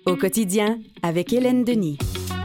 Au quotidien, avec Hélène Denis.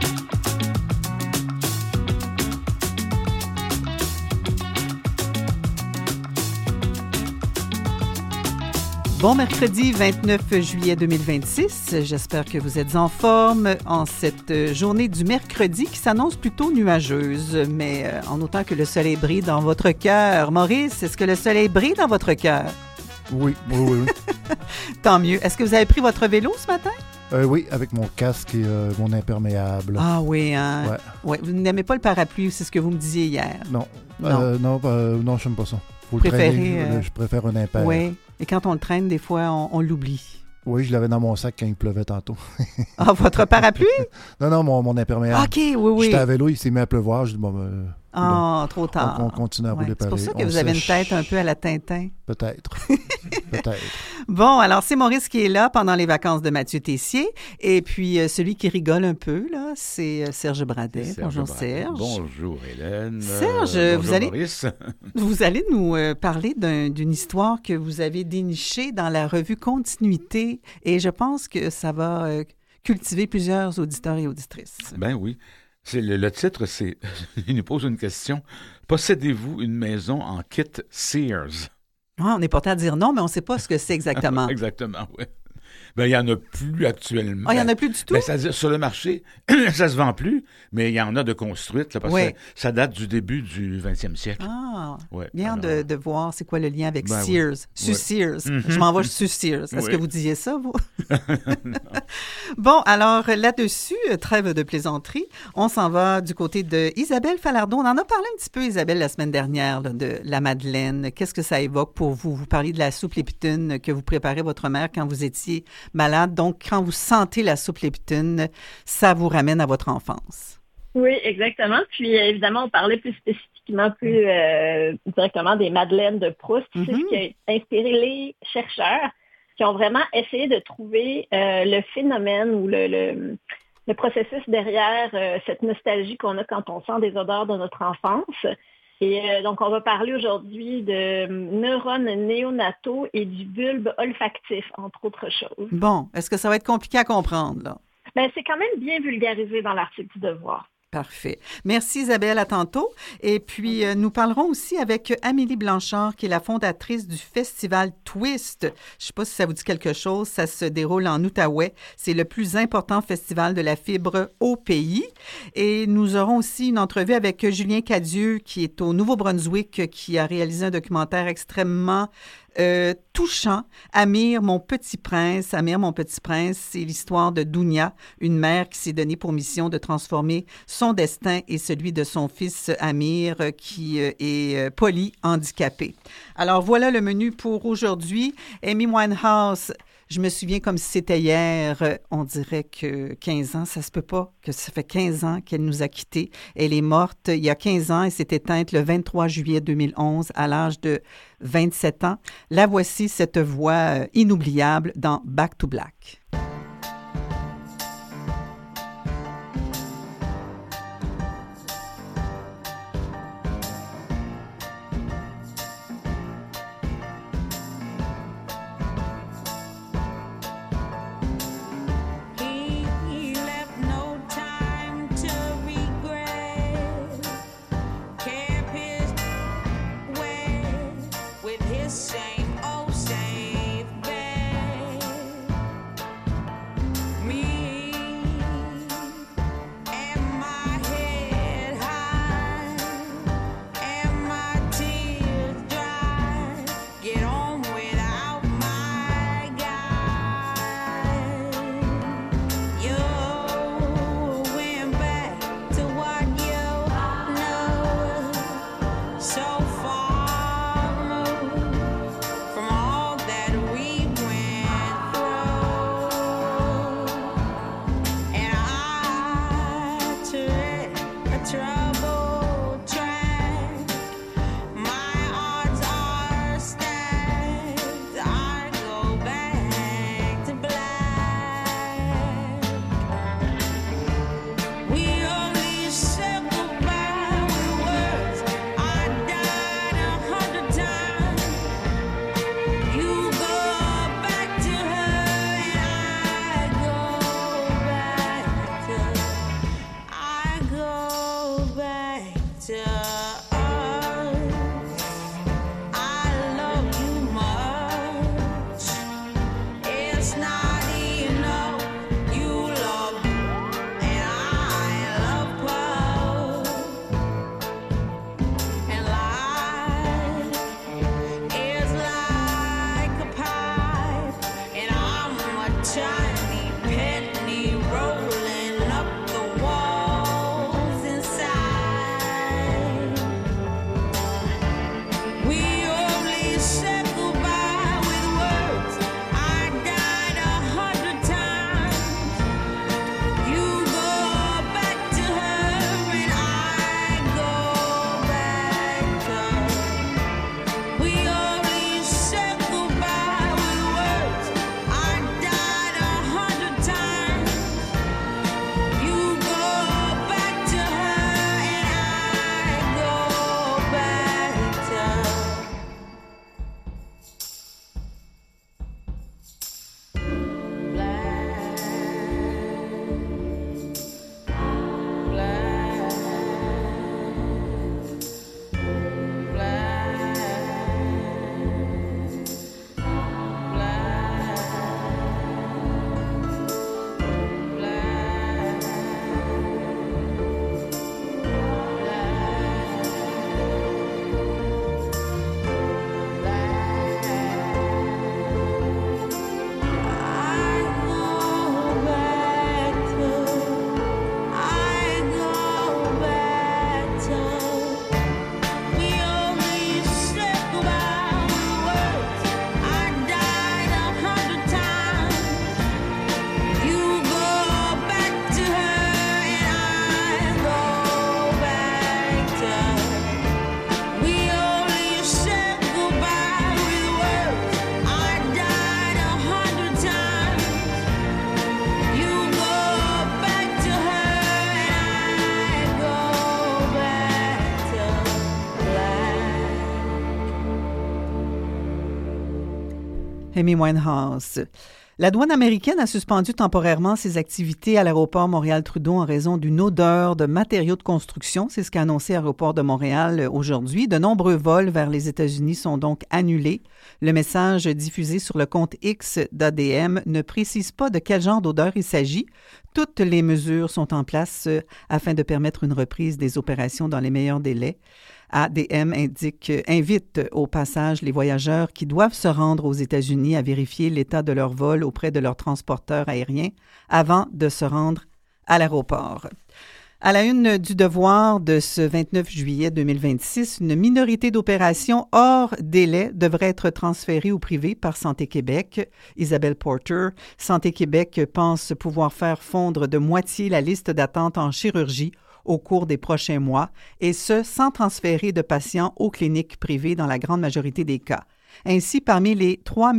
Bon mercredi 29 juillet 2026. J'espère que vous êtes en forme en cette journée du mercredi qui s'annonce plutôt nuageuse, mais en autant que le soleil brille dans votre cœur. Maurice, est-ce que le soleil brille dans votre cœur? Oui. Tant mieux. Est-ce que vous avez pris votre vélo ce matin? Oui, avec mon casque et mon imperméable. Ah oui, hein? Ouais. Vous n'aimez pas le parapluie, c'est ce que vous me disiez hier. Non. Non. Non, je n'aime pas ça. Faut Vous le traîner, préférez, je préfère un impair. Oui, et quand on le traîne, des fois, on l'oublie. Oui, je l'avais dans mon sac quand il pleuvait tantôt. Ah, votre parapluie? Non, mon imperméable. OK, oui. J'étais à vélo, il s'est mis à pleuvoir. Je dis, Trop tard. On continue à rouler pareil. C'est pour ça que vous avez une tête un peu à la Tintin. Peut-être. Bon, alors c'est Maurice qui est là pendant les vacances de Mathieu Tessier. Et puis, celui qui rigole un peu, là, c'est Serge Bradet. Bonjour, Serge. Bonjour, Hélène. Serge, bonjour, Maurice. Vous allez nous parler d'une histoire que vous avez dénichée dans la revue Continuité. Et je pense que ça va cultiver plusieurs auditeurs et auditrices. Ben oui. Le titre, c'est... Il nous pose une question. Possédez-vous une maison en kit Sears? Ah, on est porté à dire non, mais on ne sait pas ce que c'est exactement. Exactement, oui. Ben, il n'y en a plus actuellement. Ah, il n'y en a plus du tout? Ben, c'est-à-dire, sur le marché, ça se vend plus, mais il y en a de construites, là, parce que ça date du début du 20e siècle. Ah, ouais. Bien alors, de voir c'est quoi le lien avec ben Sears. Oui. Sears. Mm-hmm. Je m'en vais sur Sears. Est-ce Oui. que vous disiez ça, vous? Bon, alors là-dessus, trêve de plaisanterie, on s'en va du côté de Isabelle Falardeau. On en a parlé un petit peu, Isabelle, la semaine dernière, là, de la Madeleine. Qu'est-ce que ça évoque pour vous? Vous parliez de la soupe lépitune que vous préparez votre mère quand vous étiez malade. Donc, quand vous sentez la soupe lépitune, ça vous ramène à votre enfance. Oui, exactement. Puis, évidemment, on parlait plus spécifiquement, plus directement des Madeleines de Proust. C'est ce qui a inspiré les chercheurs qui ont vraiment essayé de trouver le phénomène ou le processus derrière cette nostalgie qu'on a quand on sent des odeurs de notre enfance. Et donc, on va parler aujourd'hui de neurones néonataux et du bulbe olfactif, entre autres choses. Bon, est-ce que ça va être compliqué à comprendre, là? Bien, c'est quand même bien vulgarisé dans l'article du Devoir. Parfait. Merci Isabelle, à tantôt. Et puis, nous parlerons aussi avec Amélie Blanchard, qui est la fondatrice du festival Twist. Je ne sais pas si ça vous dit quelque chose, ça se déroule en Outaouais. C'est le plus important festival de la fibre au pays. Et nous aurons aussi une entrevue avec Julien Cadieux, qui est au Nouveau-Brunswick, qui a réalisé un documentaire extrêmement touchant. Amir, mon petit prince, c'est l'histoire de Dounia, une mère qui s'est donnée pour mission de transformer son destin et celui de son fils Amir, qui est polyhandicapé. Alors, voilà le menu pour aujourd'hui. Amy Winehouse, je me souviens comme si c'était hier, on dirait que 15 ans, ça se peut pas, que ça fait 15 ans qu'elle nous a quittés. Elle est morte il y a 15 ans et s'est éteinte le 23 juillet 2011 à l'âge de 27 ans. La voici, cette voix inoubliable dans Back to Black. Amy Winehouse. La douane américaine a suspendu temporairement ses activités à l'aéroport Montréal-Trudeau en raison d'une odeur de matériaux de construction. C'est ce qu'a annoncé l'aéroport de Montréal aujourd'hui. De nombreux vols vers les États-Unis sont donc annulés. Le message diffusé sur le compte X d'ADM ne précise pas de quel genre d'odeur il s'agit. Toutes les mesures sont en place afin de permettre une reprise des opérations dans les meilleurs délais. ADM invite au passage les voyageurs qui doivent se rendre aux États-Unis à vérifier l'état de leur vol auprès de leur transporteur aérien avant de se rendre à l'aéroport. À la une du Devoir de ce 29 juillet 2026, une minorité d'opérations hors délai devrait être transférée au privé par Santé Québec. Isabelle Porter, Santé Québec pense pouvoir faire fondre de moitié la liste d'attente en chirurgie au cours des prochains mois, et ce, sans transférer de patients aux cliniques privées dans la grande majorité des cas. Ainsi, parmi les 3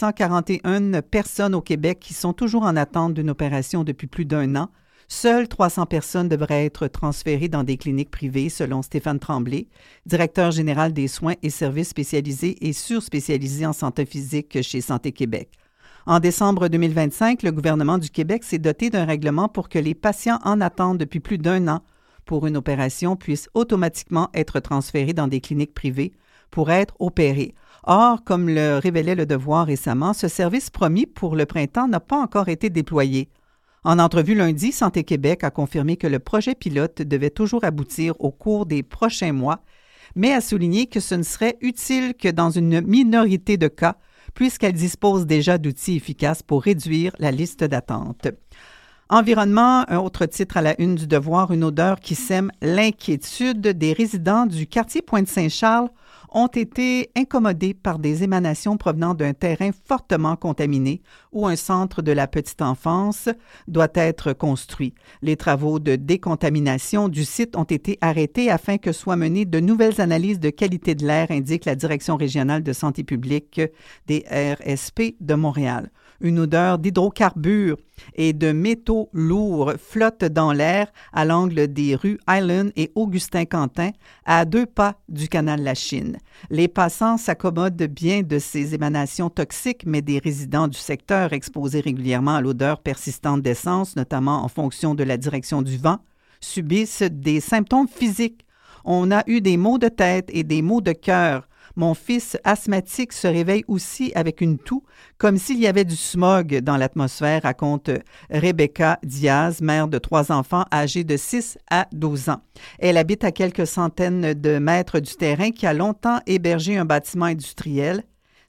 641 personnes au Québec qui sont toujours en attente d'une opération depuis plus d'un an, seules 300 personnes devraient être transférées dans des cliniques privées, selon Stéphane Tremblay, directeur général des soins et services spécialisés et surspécialisés en santé physique chez Santé Québec. En décembre 2025, le gouvernement du Québec s'est doté d'un règlement pour que les patients en attente depuis plus d'un an pour une opération puissent automatiquement être transférés dans des cliniques privées pour être opérés. Or, comme le révélait Le Devoir récemment, ce service promis pour le printemps n'a pas encore été déployé. En entrevue lundi, Santé Québec a confirmé que le projet pilote devait toujours aboutir au cours des prochains mois, mais a souligné que ce ne serait utile que dans une minorité de cas, puisqu'elle dispose déjà d'outils efficaces pour réduire la liste d'attente. Environnement, un autre titre à la une du Devoir, une odeur qui sème l'inquiétude. Des résidents du quartier Pointe-Saint-Charles ont été incommodés par des émanations provenant d'un terrain fortement contaminé où un centre de la petite enfance doit être construit. Les travaux de décontamination du site ont été arrêtés afin que soient menées de nouvelles analyses de qualité de l'air, indique la Direction régionale de santé publique des RSP de Montréal. Une odeur d'hydrocarbures et de métaux lourds flotte dans l'air à l'angle des rues Island et Augustin-Quentin, à 2 pas du canal La Chine. Les passants s'accommodent bien de ces émanations toxiques, mais des résidents du secteur exposés régulièrement à l'odeur persistante d'essence, notamment en fonction de la direction du vent, subissent des symptômes physiques. On a eu des maux de tête et des maux de cœur. Mon fils asthmatique se réveille aussi avec une toux, comme s'il y avait du smog dans l'atmosphère, raconte Rebecca Diaz, mère de 3 enfants âgés de 6 à 12 ans. Elle habite à quelques centaines de mètres du terrain qui a longtemps hébergé un bâtiment industriel.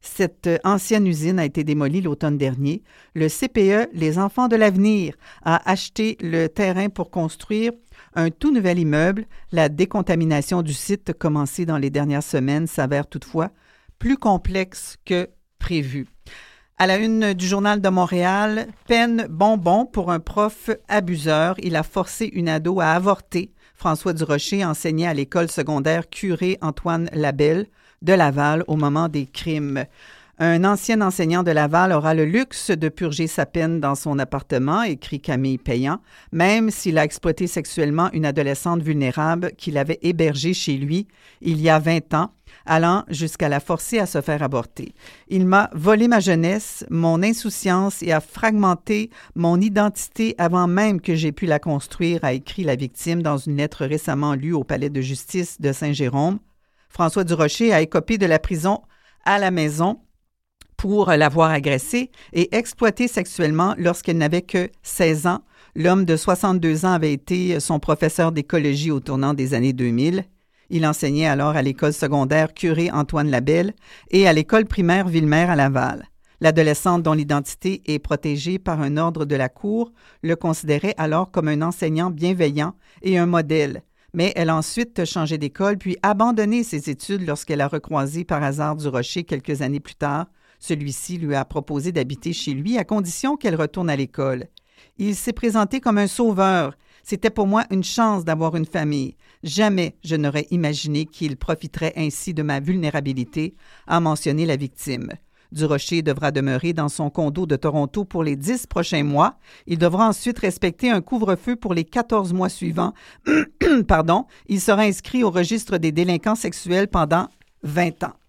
Cette ancienne usine a été démolie l'automne dernier. Le CPE, les Enfants de l'avenir, a acheté le terrain pour construire un tout nouvel immeuble. La décontamination du site commencée dans les dernières semaines s'avère toutefois plus complexe que prévu. À la une du Journal de Montréal, peine bonbon pour un prof abuseur. Il a forcé une ado à avorter. François Durocher enseignait à l'école secondaire Curé Antoine Labelle de Laval au moment des crimes. Un ancien enseignant de Laval aura le luxe de purger sa peine dans son appartement, écrit Camille Payan, même s'il a exploité sexuellement une adolescente vulnérable qu'il avait hébergée chez lui il y a 20 ans, allant jusqu'à la forcer à se faire avorter. Il m'a volé ma jeunesse, mon insouciance et a fragmenté mon identité avant même que j'aie pu la construire, a écrit la victime dans une lettre récemment lue au palais de justice de Saint-Jérôme. François Durocher a écopé de la prison à la maison pour l'avoir agressée et exploitée sexuellement lorsqu'elle n'avait que 16 ans. L'homme de 62 ans avait été son professeur d'écologie au tournant des années 2000. Il enseignait alors à l'école secondaire Curé Antoine Labelle et à l'école primaire Ville-Mère à Laval. L'adolescente, dont l'identité est protégée par un ordre de la Cour, le considérait alors comme un enseignant bienveillant et un modèle. Mais elle a ensuite changé d'école puis abandonné ses études lorsqu'elle a recroisé par hasard Durocher quelques années plus tard. Celui-ci lui a proposé d'habiter chez lui à condition qu'elle retourne à l'école. Il s'est présenté comme un sauveur. C'était pour moi une chance d'avoir une famille. Jamais je n'aurais imaginé qu'il profiterait ainsi de ma vulnérabilité, a mentionné la victime. Durocher devra demeurer dans son condo de Toronto pour les 10 prochains mois. Il devra ensuite respecter un couvre-feu pour les 14 mois suivants. Il sera inscrit au registre des délinquants sexuels pendant 20 ans.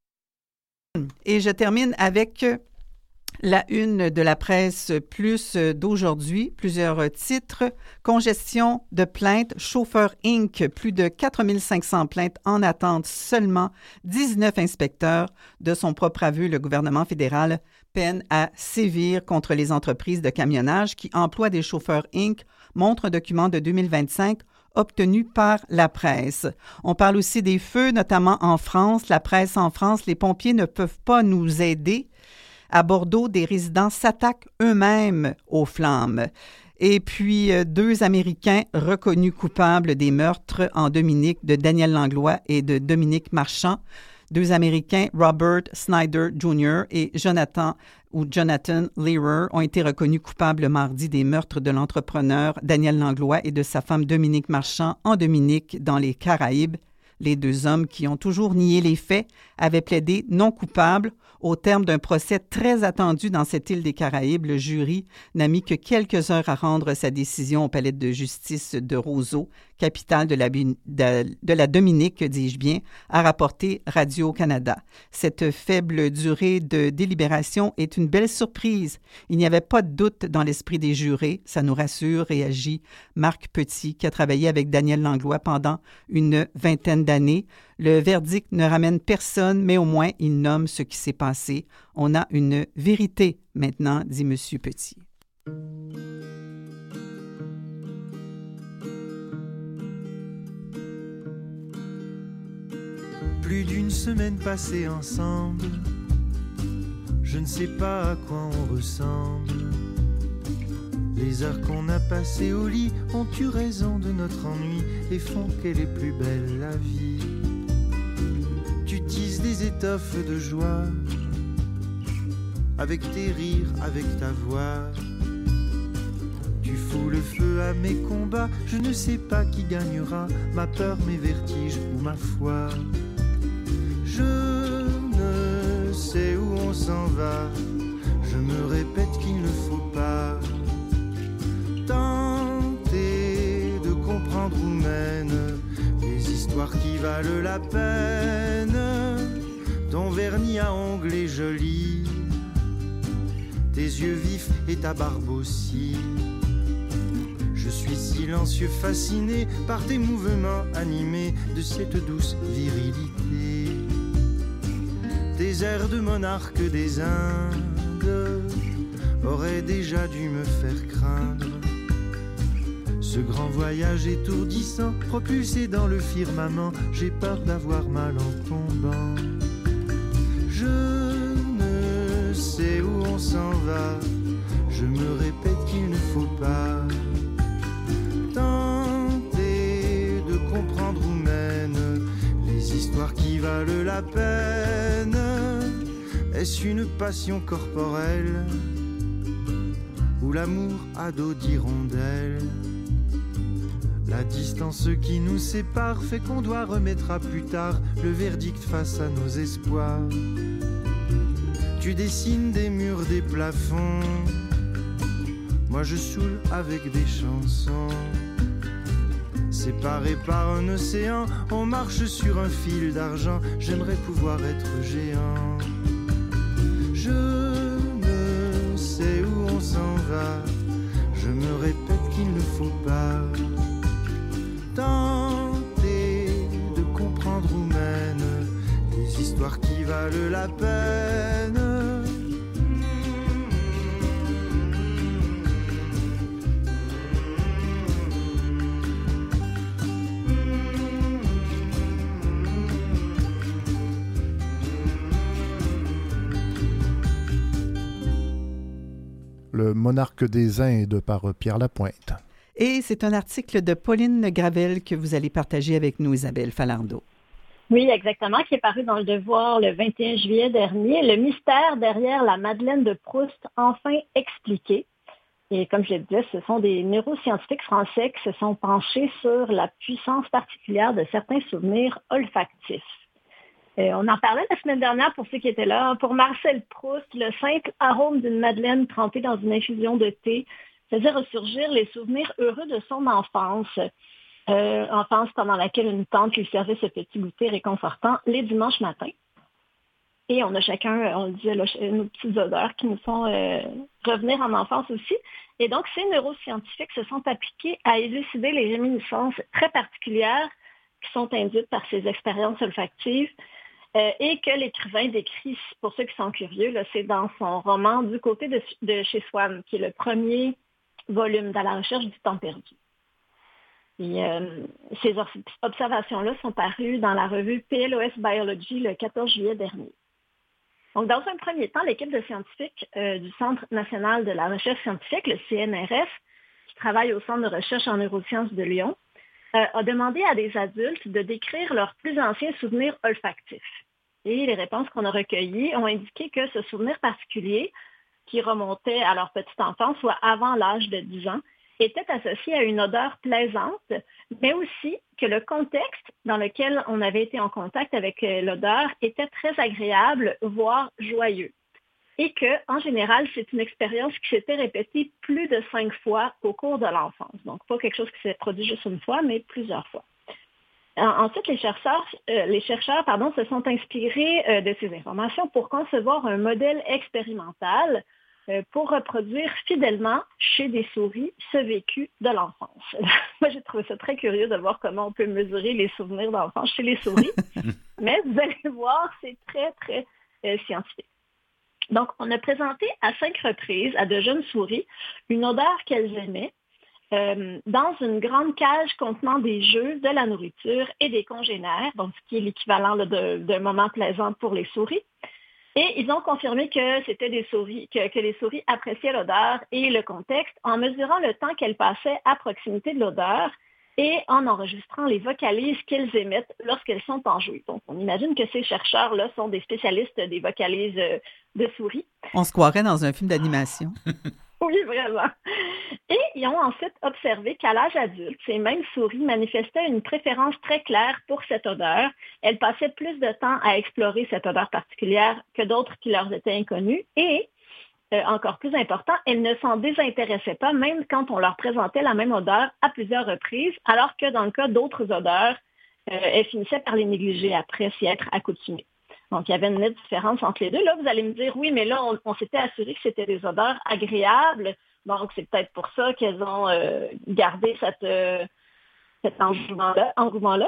Et je termine avec la une de la presse plus d'aujourd'hui, plusieurs titres. Congestion de plaintes, Chauffeur Inc., plus de 4500 plaintes en attente, seulement 19 inspecteurs. De son propre aveu, le gouvernement fédéral peine à sévir contre les entreprises de camionnage qui emploient des chauffeurs Inc., montre un document de 2025 obtenu par la presse. On parle aussi des feux, notamment en France. La presse en France, les pompiers ne peuvent pas nous aider. À Bordeaux, des résidents s'attaquent eux-mêmes aux flammes. Et puis, 2 Américains reconnus coupables des meurtres en Dominique de Daniel Langlois et de Dominique Marchand. 2 Américains, Robert Snyder Jr. et Jonathan Lehrer, ont été reconnus coupables mardi des meurtres de l'entrepreneur Daniel Langlois et de sa femme Dominique Marchand en Dominique, dans les Caraïbes. Les 2 hommes, qui ont toujours nié les faits, avaient plaidé non coupables. Au terme d'un procès très attendu dans cette île des Caraïbes, le jury n'a mis que quelques heures à rendre sa décision au palais de justice de Roseau, capitale de la Dominique, dis-je bien, a rapporté Radio-Canada. Cette faible durée de délibération est une belle surprise. Il n'y avait pas de doute dans l'esprit des jurés, ça nous rassure, réagit Marc Petit, qui a travaillé avec Daniel Langlois pendant une 20aine d'années. Le verdict ne ramène personne, mais au moins il nomme ce qui s'est passé. On a une vérité maintenant, dit M. Petit. Plus d'une semaine passée ensemble, je ne sais pas à quoi on ressemble. Les heures qu'on a passées au lit ont eu raison de notre ennui et font qu'elle est plus belle la vie. Tu tisses des étoffes de joie, avec tes rires, avec ta voix. Tu fous le feu à mes combats, je ne sais pas qui gagnera, ma peur, mes vertiges ou ma foi. Je ne sais où on s'en va, je me répète qu'il ne faut pas tenter de comprendre où mènent les histoires qui valent la peine. Ton vernis à ongles est joli, tes yeux vifs et ta barbe aussi. Je suis silencieux, fasciné par tes mouvements animés de cette douce virilité. Tes airs de monarque des Indes auraient déjà dû me faire craindre. Ce grand voyage étourdissant, propulsé dans le firmament, j'ai peur d'avoir mal en tombant. Je on s'en va. Je me répète qu'il ne faut pas tenter de comprendre où mènent les histoires qui valent la peine. Est-ce une passion corporelle ou l'amour à dos d'hirondelle? La distance qui nous sépare fait qu'on doit remettre à plus tard le verdict face à nos espoirs. Tu dessines des murs, des plafonds, moi je saoule avec des chansons. Séparés par un océan, on marche sur un fil d'argent. J'aimerais pouvoir être géant. Je ne sais où on s'en va. Je me répète qu'il ne faut pas tenter de comprendre où mènent les histoires qui valent la peine. Le monarque des Indes par Pierre Lapointe. Et c'est un article de Pauline Gravel que vous allez partager avec nous, Isabelle Falardeau. Oui, exactement, qui est paru dans Le Devoir le 21 juillet dernier. Le mystère derrière la Madeleine de Proust, enfin expliqué. Et comme je le disais, ce sont des neuroscientifiques français qui se sont penchés sur la puissance particulière de certains souvenirs olfactifs. On en parlait la semaine dernière pour ceux qui étaient là. Pour Marcel Proust, le simple arôme d'une madeleine trempée dans une infusion de thé faisait ressurgir les souvenirs heureux de son enfance. Enfance pendant laquelle une tante lui servait ce petit goûter réconfortant les dimanches matins. Et on a chacun, on le disait, là, nos petites odeurs qui nous font revenir en enfance aussi. Et donc, ces neuroscientifiques se sont appliqués à élucider les réminiscences très particulières qui sont induites par ces expériences olfactives. Et que l'écrivain décrit, pour ceux qui sont curieux, là, c'est dans son roman Du côté de chez Swann, qui est le premier volume dans la recherche du temps perdu. Et, ces observations-là sont parues dans la revue PLOS Biology le 14 juillet dernier. Donc, dans un premier temps, l'équipe de scientifiques du Centre national de la recherche scientifique, le CNRS, qui travaille au Centre de recherche en neurosciences de Lyon, a demandé à des adultes de décrire leurs plus anciens souvenirs olfactifs. Et les réponses qu'on a recueillies ont indiqué que ce souvenir particulier, qui remontait à leur petite enfance, soit avant l'âge de 10 ans, était associé à une odeur plaisante, mais aussi que le contexte dans lequel on avait été en contact avec l'odeur était très agréable, voire joyeux. Et qu'en général, c'est une expérience qui s'était répétée plus de 5 fois au cours de l'enfance. Donc, pas quelque chose qui s'est produit juste une fois, mais plusieurs fois. Ensuite, les chercheurs se sont inspirés de ces informations pour concevoir un modèle expérimental pour reproduire fidèlement chez des souris ce vécu de l'enfance. Moi, j'ai trouvé ça très curieux de voir comment on peut mesurer les souvenirs d'enfance chez les souris. Mais vous allez voir, c'est très, très scientifique. Donc, on a présenté à 5 reprises à de jeunes souris une odeur qu'elles aimaient dans une grande cage contenant des jeux, de la nourriture et des congénères, donc ce qui est l'équivalent d'un moment plaisant pour les souris. Et ils ont confirmé que c'était des souris, que les souris appréciaient l'odeur et le contexte en mesurant le temps qu'elles passaient à proximité de l'odeur et en enregistrant les vocalises qu'elles émettent lorsqu'elles sont enjouées. Donc, on imagine que ces chercheurs-là sont des spécialistes des vocalises de souris. On se croirait dans un film d'animation. Oui, vraiment. Et ils ont ensuite observé qu'à l'âge adulte, ces mêmes souris manifestaient une préférence très claire pour cette odeur. Elles passaient plus de temps à explorer cette odeur particulière que d'autres qui leur étaient inconnues. Et, encore plus important, elles ne s'en désintéressaient pas, même quand on leur présentait la même odeur à plusieurs reprises, alors que dans le cas d'autres odeurs, elles finissaient par les négliger après s'y être accoutumées. Donc, il y avait une nette différence entre les deux. Là, vous allez me dire, oui, mais là, on s'était assuré que c'était des odeurs agréables. Donc, c'est peut-être pour ça qu'elles ont gardé cet engouement-là.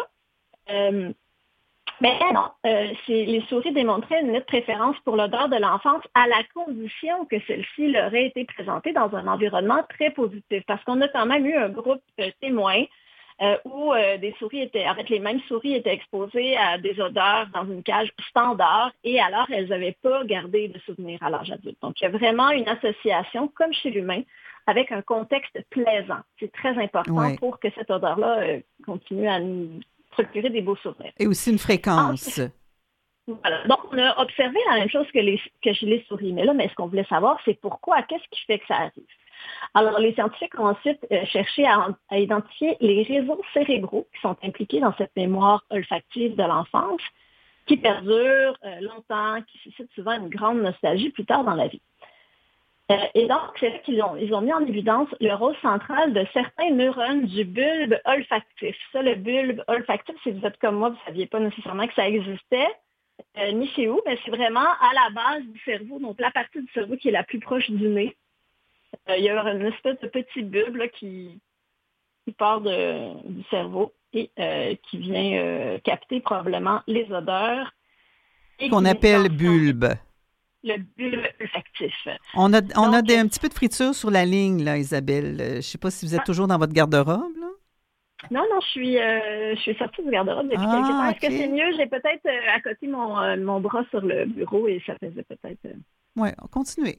Mais non, les souris démontraient une nette préférence pour l'odeur de l'enfance à la condition que celle-ci leur ait été présentée dans un environnement très positif. Parce qu'on a quand même eu un groupe témoin où des souris les mêmes souris étaient exposées à des odeurs dans une cage standard et alors elles n'avaient pas gardé de souvenirs à l'âge adulte. Donc, il y a vraiment une association, comme chez l'humain, avec un contexte plaisant. C'est très important pour que cette odeur-là continue à nous procurer des beaux souvenirs. Et aussi une fréquence. Voilà. Donc, on a observé la même chose que chez les souris. Mais ce qu'on voulait savoir, c'est pourquoi, qu'est-ce qui fait que ça arrive? Alors, les scientifiques ont ensuite cherché à identifier les réseaux cérébraux qui sont impliqués dans cette mémoire olfactive de l'enfance, qui perdure longtemps, qui suscite souvent une grande nostalgie plus tard dans la vie. Et donc, c'est là qu'ils ont mis en évidence le rôle central de certains neurones du bulbe olfactif. Ça, le bulbe olfactif, si vous êtes comme moi, vous ne saviez pas nécessairement que ça existait, ni chez où, mais c'est vraiment à la base du cerveau, donc la partie du cerveau qui est la plus proche du nez. Il y a une espèce de petit bulbe là, qui part du cerveau et qui vient capter probablement les odeurs. Qu'on appelle bulbe. Le bulbe olfactif. On a un petit peu de friture sur la ligne, là, Isabelle. Je ne sais pas si vous êtes toujours dans votre garde-robe, là. Non, je suis sortie du garde-robe depuis quelques temps. Est-ce que c'est mieux? J'ai peut-être à côté mon bras sur le bureau et ça faisait peut-être... Oui, continuez.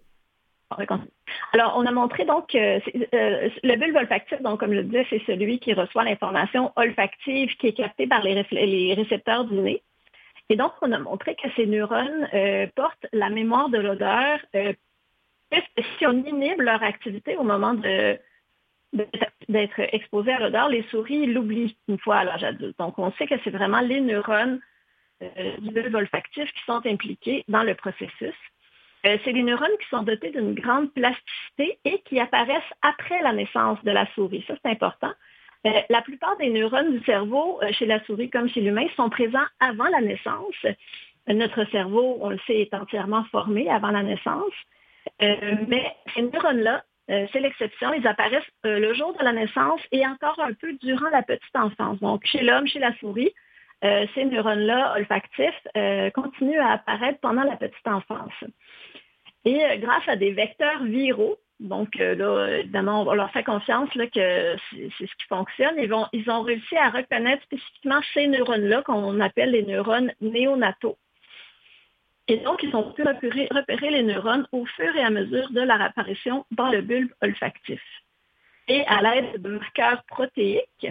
Alors, on a montré donc que le bulbe olfactif, donc comme je le disais, c'est celui qui reçoit l'information olfactive qui est captée par les récepteurs du nez. Et donc, on a montré que ces neurones portent la mémoire de l'odeur, puisque si on inhibe leur activité au moment d'être exposé à l'odeur, les souris l'oublient une fois à l'âge adulte. Donc, on sait que c'est vraiment les neurones du bulbe olfactif qui sont impliqués dans le processus. C'est des neurones qui sont dotés d'une grande plasticité et qui apparaissent après la naissance de la souris. Ça, c'est important. La plupart des neurones du cerveau, chez la souris comme chez l'humain, sont présents avant la naissance. Notre cerveau, on le sait, est entièrement formé avant la naissance. Mais ces neurones-là, c'est l'exception. Ils apparaissent le jour de la naissance et encore un peu durant la petite enfance. Donc, chez l'homme, chez la souris, ces neurones-là olfactifs continuent à apparaître pendant la petite enfance. Et grâce à des vecteurs viraux, donc là, évidemment, on leur fait confiance là, que c'est ce qui fonctionne, ils ont réussi à reconnaître spécifiquement ces neurones-là qu'on appelle les neurones néonataux. Et donc, ils ont pu repérer les neurones au fur et à mesure de leur apparition dans le bulbe olfactif. Et à l'aide de marqueurs protéiques,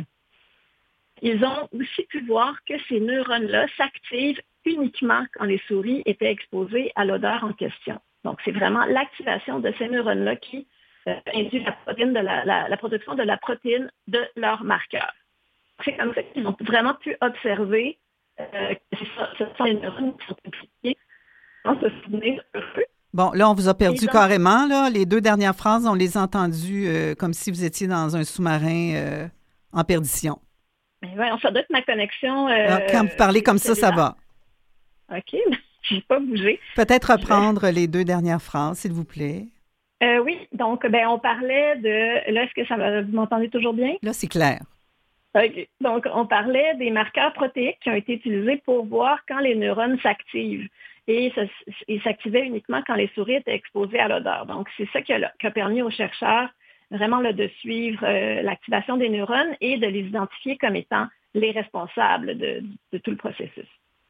ils ont aussi pu voir que ces neurones-là s'activent uniquement quand les souris étaient exposées à l'odeur en question. Donc, c'est vraiment l'activation de ces neurones-là qui induit la production de la protéine de leur marqueur. C'est comme ça qu'ils ont vraiment pu observer que ce sont les neurones qui sont impliqués dans ce souvenir heureux. Bon, là, on vous a perdu carrément. Là. Les 2 dernières phrases, on les a entendues comme si vous étiez dans un sous-marin en perdition. Oui, ça doit être ma connexion. Quand vous parlez comme ça va. OK, je n'ai pas bougé. Peut-être reprendre les 2 dernières phrases, s'il vous plaît. Oui, donc on parlait de... Là, est-ce que vous m'entendez toujours bien? Là, c'est clair. OK. Donc, on parlait des marqueurs protéiques qui ont été utilisés pour voir quand les neurones s'activent. Et ils s'activaient uniquement quand les souris étaient exposées à l'odeur. Donc, c'est ça qui a permis aux chercheurs vraiment là, de suivre l'activation des neurones et de les identifier comme étant les responsables de tout le processus.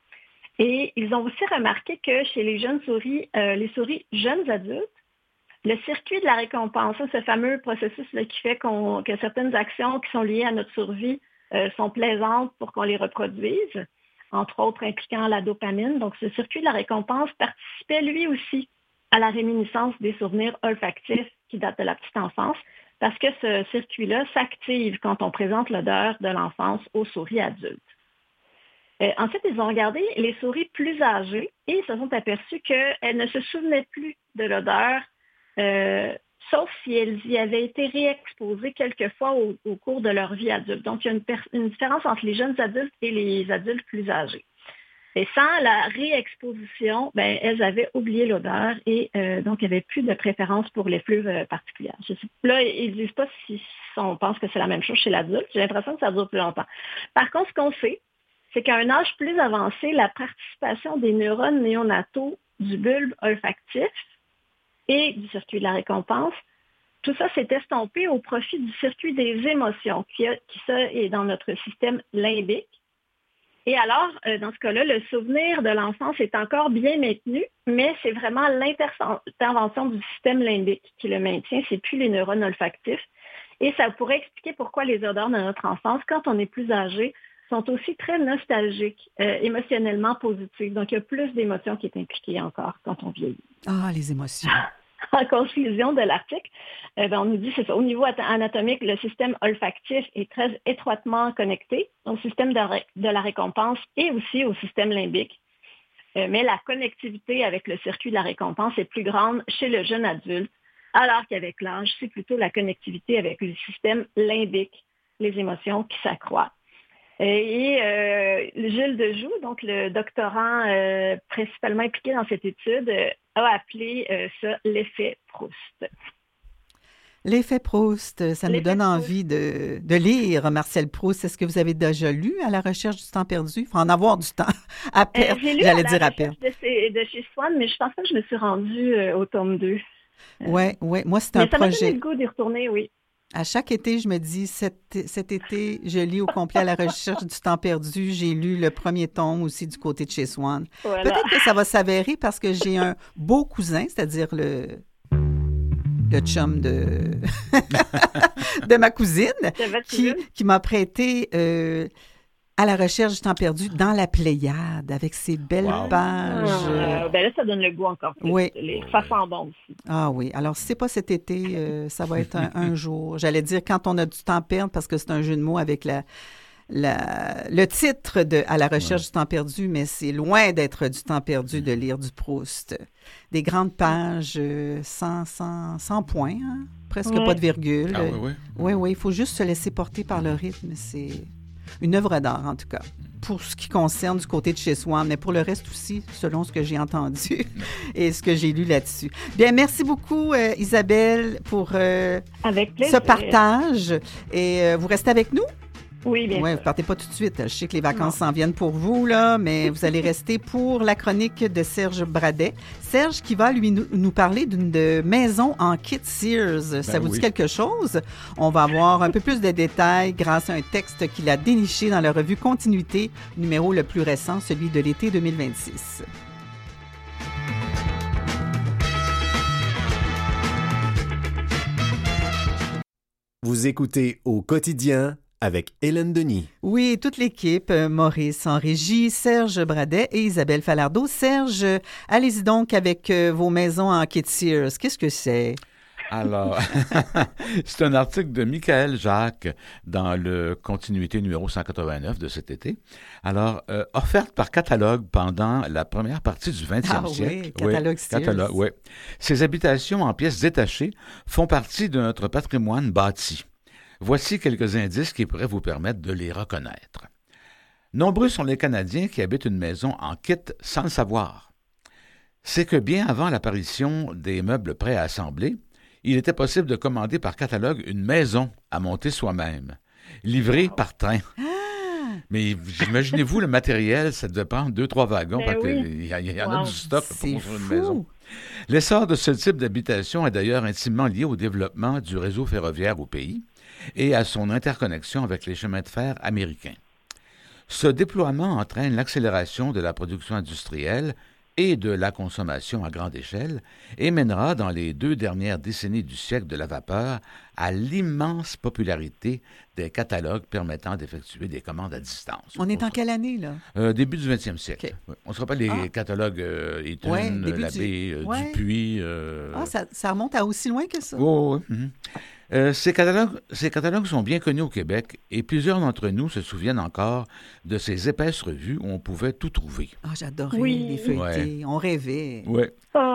Et ils ont aussi remarqué que chez les jeunes souris, les souris jeunes adultes, le circuit de la récompense, ce fameux processus là, qui fait que certaines actions qui sont liées à notre survie sont plaisantes pour qu'on les reproduise, entre autres impliquant la dopamine. Donc, ce circuit de la récompense participait lui aussi à la réminiscence des souvenirs olfactifs qui datent de la petite enfance, parce que ce circuit-là s'active quand on présente l'odeur de l'enfance aux souris adultes. Ensuite, ils ont regardé les souris plus âgées et ils se sont aperçus qu'elles ne se souvenaient plus de l'odeur, sauf si elles y avaient été réexposées quelquefois au cours de leur vie adulte. Donc, il y a une différence entre les jeunes adultes et les adultes plus âgés. Et sans la réexposition, elles avaient oublié l'odeur et donc il n'y avait plus de préférence pour l'effluve particulière. Là, ils ne disent pas si on pense que c'est la même chose chez l'adulte. J'ai l'impression que ça dure plus longtemps. Par contre, ce qu'on sait, c'est qu'à un âge plus avancé, la participation des neurones néonataux du bulbe olfactif et du circuit de la récompense tout ça s'est estompé au profit du circuit des émotions, qui ça est dans notre système limbique. Et alors, dans ce cas-là, le souvenir de l'enfance est encore bien maintenu, mais c'est vraiment l'intervention du système limbique qui le maintient, c'est plus les neurones olfactifs. Et ça pourrait expliquer pourquoi les odeurs de notre enfance, quand on est plus âgé, sont aussi très nostalgiques, émotionnellement positives. Donc, il y a plus d'émotions qui est impliquées encore quand on vieillit. Ah, les émotions. En conclusion de l'article, on nous dit, c'est ça, au niveau anatomique, le système olfactif est très étroitement connecté au système de la récompense et aussi au système limbique. Mais la connectivité avec le circuit de la récompense est plus grande chez le jeune adulte, alors qu'avec l'âge, c'est plutôt la connectivité avec le système limbique, les émotions qui s'accroissent. Et Gilles Dejoux, donc le doctorant principalement impliqué dans cette étude, a appelé ça l'effet Proust. L'effet Proust, ça nous donne envie de lire Marcel Proust. Est-ce que vous avez déjà lu À la recherche du temps perdu? Il faut en avoir du temps à perdre, j'allais dire à perdre. J'ai lu de chez Swann, mais je pense pas que je me suis rendue au tome 2. Oui, moi, c'est un projet. Ça m'a donné le goût d'y retourner, oui. À chaque été, je me dis, cet été, je lis au complet À la recherche du temps perdu. J'ai lu le premier tome aussi du côté de chez Swann. Voilà. Peut-être que ça va s'avérer parce que j'ai un beau cousin, c'est-à-dire le chum de, de ma cousine, qui m'a prêté À la recherche du temps perdu dans la Pléiade, avec ses belles pages. Ben là, ça donne le goût encore plus. Oui. Les façons bon aussi. Ah oui. Alors, si c'est pas cet été, ça va être un jour. J'allais dire quand on a du temps à perdre, parce que c'est un jeu de mots avec le titre de À la recherche du temps perdu, mais c'est loin d'être du temps perdu de lire du Proust. Des grandes pages sans points, hein? Presque pas de virgule. Ah oui. Oui, il faut juste se laisser porter par le rythme. C'est une œuvre d'art, en tout cas, pour ce qui concerne du côté de chez Swann, mais pour le reste aussi, selon ce que j'ai entendu et ce que j'ai lu là-dessus. Bien, merci beaucoup, Isabelle, pour ce partage. Et vous restez avec nous? Oui, bien sûr. Oui, vous ne partez pas tout de suite. Je sais que les vacances s'en viennent pour vous, là, mais vous allez rester pour la chronique de Serge Bradet. Serge qui va, lui, nous parler d'une maison en kit Sears. Ça vous dit quelque chose? On va avoir un peu plus de détails grâce à un texte qu'il a déniché dans la revue Continuité, numéro le plus récent, celui de l'été 2026. Vous écoutez Au quotidien avec Hélène Denis. Oui, toute l'équipe, Maurice en régie, Serge Bradet et Isabelle Falardeau. Serge, allez-y donc avec vos maisons en kit Sears. Qu'est-ce que c'est? Alors, c'est un article de Michael Jacques dans le Continuité numéro 189 de cet été. Alors, offerte par catalogue pendant la première partie du 20e siècle. Oui, catalogue Sears. Catalogue, oui. Ces habitations en pièces détachées font partie de notre patrimoine bâti. Voici quelques indices qui pourraient vous permettre de les reconnaître. Nombreux sont les Canadiens qui habitent une maison en kit sans le savoir. C'est que bien avant l'apparition des meubles prêts à assembler, il était possible de commander par catalogue une maison à monter soi-même, livrée par train. Mais imaginez-vous le matériel, ça devait prendre 2-3 wagons, parce qu'il y en a du stock pour construire une maison. L'essor de ce type d'habitation est d'ailleurs intimement lié au développement du réseau ferroviaire au pays et à son interconnexion avec les chemins de fer américains. Ce déploiement entraîne l'accélération de la production industrielle et de la consommation à grande échelle et mènera dans les 2 dernières décennies du siècle de la vapeur à l'immense popularité des catalogues permettant d'effectuer des commandes à distance. On est en quelle année, là? Début du 20e siècle. Okay. Ouais. On se rappelle les catalogues Eaton, Labbé, Dupuis. Ça remonte à aussi loin que ça? Oui. Ces catalogues sont bien connus au Québec et plusieurs d'entre nous se souviennent encore de ces épaisses revues où on pouvait tout trouver. Ah, j'adorais les feuilletés. Ouais. On rêvait. Oui.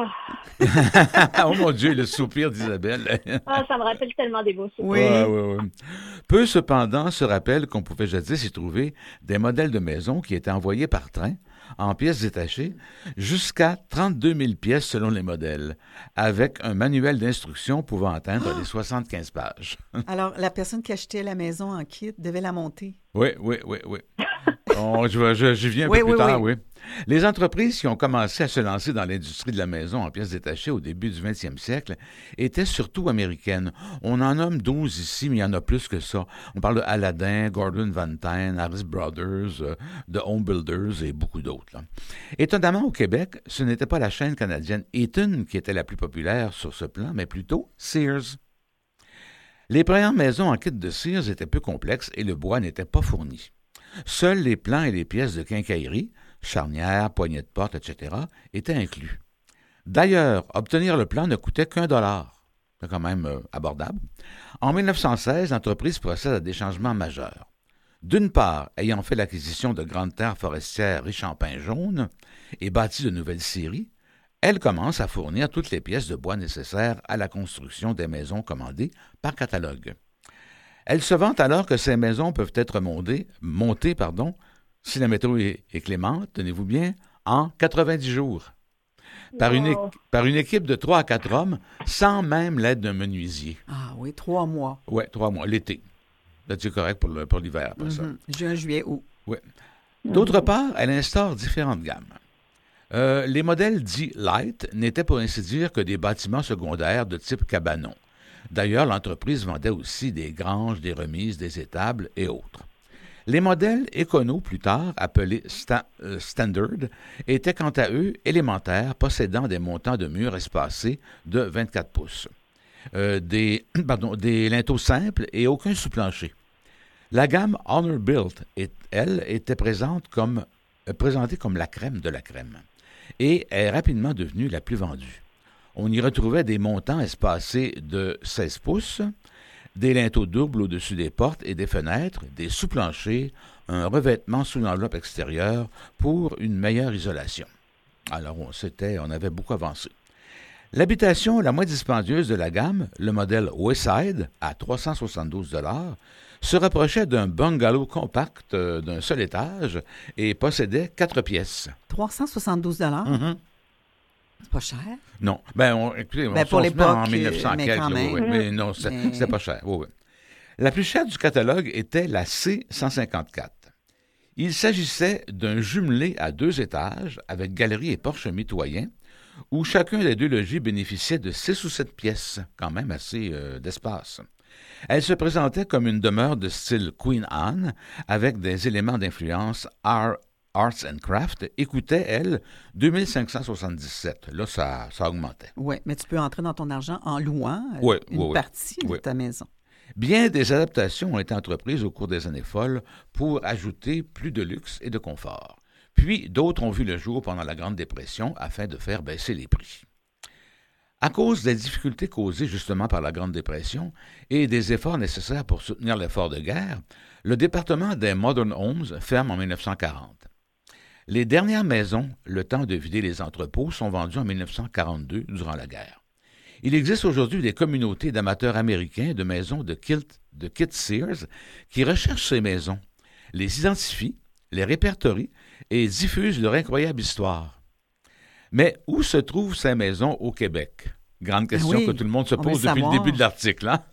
Oh mon Dieu, le soupir d'Isabelle. Ça me rappelle tellement des beaux souvenirs. Oui. Peu cependant se rappelle qu'on pouvait jadis y trouver des modèles de maisons qui étaient envoyés par train en pièces détachées, jusqu'à 32 000 pièces selon les modèles, avec un manuel d'instruction pouvant atteindre les 75 pages. Alors, la personne qui achetait la maison en kit devait la monter. Oui. Je viens un peu plus tard, oui. Les entreprises qui ont commencé à se lancer dans l'industrie de la maison en pièces détachées au début du 20e siècle étaient surtout américaines. On en nomme 12 ici, mais il y en a plus que ça. On parle de Aladdin, Gordon Van Tyne, Harris Brothers, The Home Builders et beaucoup d'autres. Là. Étonnamment, au Québec, ce n'était pas la chaîne canadienne Eaton qui était la plus populaire sur ce plan, mais plutôt Sears. Les premières maisons en kit de Sears étaient peu complexes et le bois n'était pas fourni. Seuls les plans et les pièces de quincaillerie, charnières, poignées de porte, etc., étaient inclus. D'ailleurs, obtenir le plan ne coûtait qu'$1. C'est quand même abordable. En 1916, l'entreprise procède à des changements majeurs. D'une part, ayant fait l'acquisition de grandes terres forestières riches en pin jaune et bâti de nouvelles scieries, elle commence à fournir toutes les pièces de bois nécessaires à la construction des maisons commandées par catalogue. Elle se vante alors que ces maisons peuvent être montées, si la météo est clémente, tenez-vous bien, en 90 jours. Par une équipe de 3 à 4 hommes, sans même l'aide d'un menuisier. Ah oui, 3 mois. Oui, 3 mois, l'été. Là, c'est correct pour l'hiver, après ça. Juin, juillet, août. Oui. D'autre part, elle instaure différentes gammes. Les modèles dits « light » n'étaient pour ainsi dire que des bâtiments secondaires de type cabanon. D'ailleurs, l'entreprise vendait aussi des granges, des remises, des étables et autres. Les modèles écono, plus tard, appelés standard, étaient quant à eux élémentaires, possédant des montants de murs espacés de 24 pouces, des linteaux simples et aucun sous-plancher. La gamme Honor-Built, elle, était présentée comme la crème de la crème et est rapidement devenue la plus vendue. On y retrouvait des montants espacés de 16 pouces, des linteaux doubles au-dessus des portes et des fenêtres, des sous-planchers, un revêtement sous l'enveloppe extérieure pour une meilleure isolation. Alors, on avait beaucoup avancé. L'habitation la moins dispendieuse de la gamme, le modèle Westside, à 372 $, se rapprochait d'un bungalow compact d'un seul étage et possédait 4 pièces. 372 $? C'est pas cher? Non. Écoutez, pour l'époque, en 1900 mais quelques, quand même. oui. Mais non, c'était pas cher. Oui. La plus chère du catalogue était la C154. Il s'agissait d'un jumelé à 2 étages avec galerie et porche mitoyen où chacun des 2 logis bénéficiait de 6 ou 7 pièces, quand même assez d'espace. Elle se présentait comme une demeure de style Queen Anne avec des éléments d'influence Arts and Craft et coûtait, elle, 2577. Là, ça augmentait. Oui, mais tu peux entrer dans ton argent en louant une partie de ta maison. Bien des adaptations ont été entreprises au cours des années folles pour ajouter plus de luxe et de confort. Puis, d'autres ont vu le jour pendant la Grande Dépression afin de faire baisser les prix. À cause des difficultés causées justement par la Grande Dépression et des efforts nécessaires pour soutenir l'effort de guerre, le département des Modern Homes ferme en 1940. Les dernières maisons, le temps de vider les entrepôts, sont vendues en 1942 durant la guerre. Il existe aujourd'hui des communautés d'amateurs américains de maisons de kit Sears qui recherchent ces maisons, les identifient, les répertorient et diffusent leur incroyable histoire. Mais où se trouvent ces maisons au Québec? Grande question que tout le monde se pose depuis le début de l'article. Hein?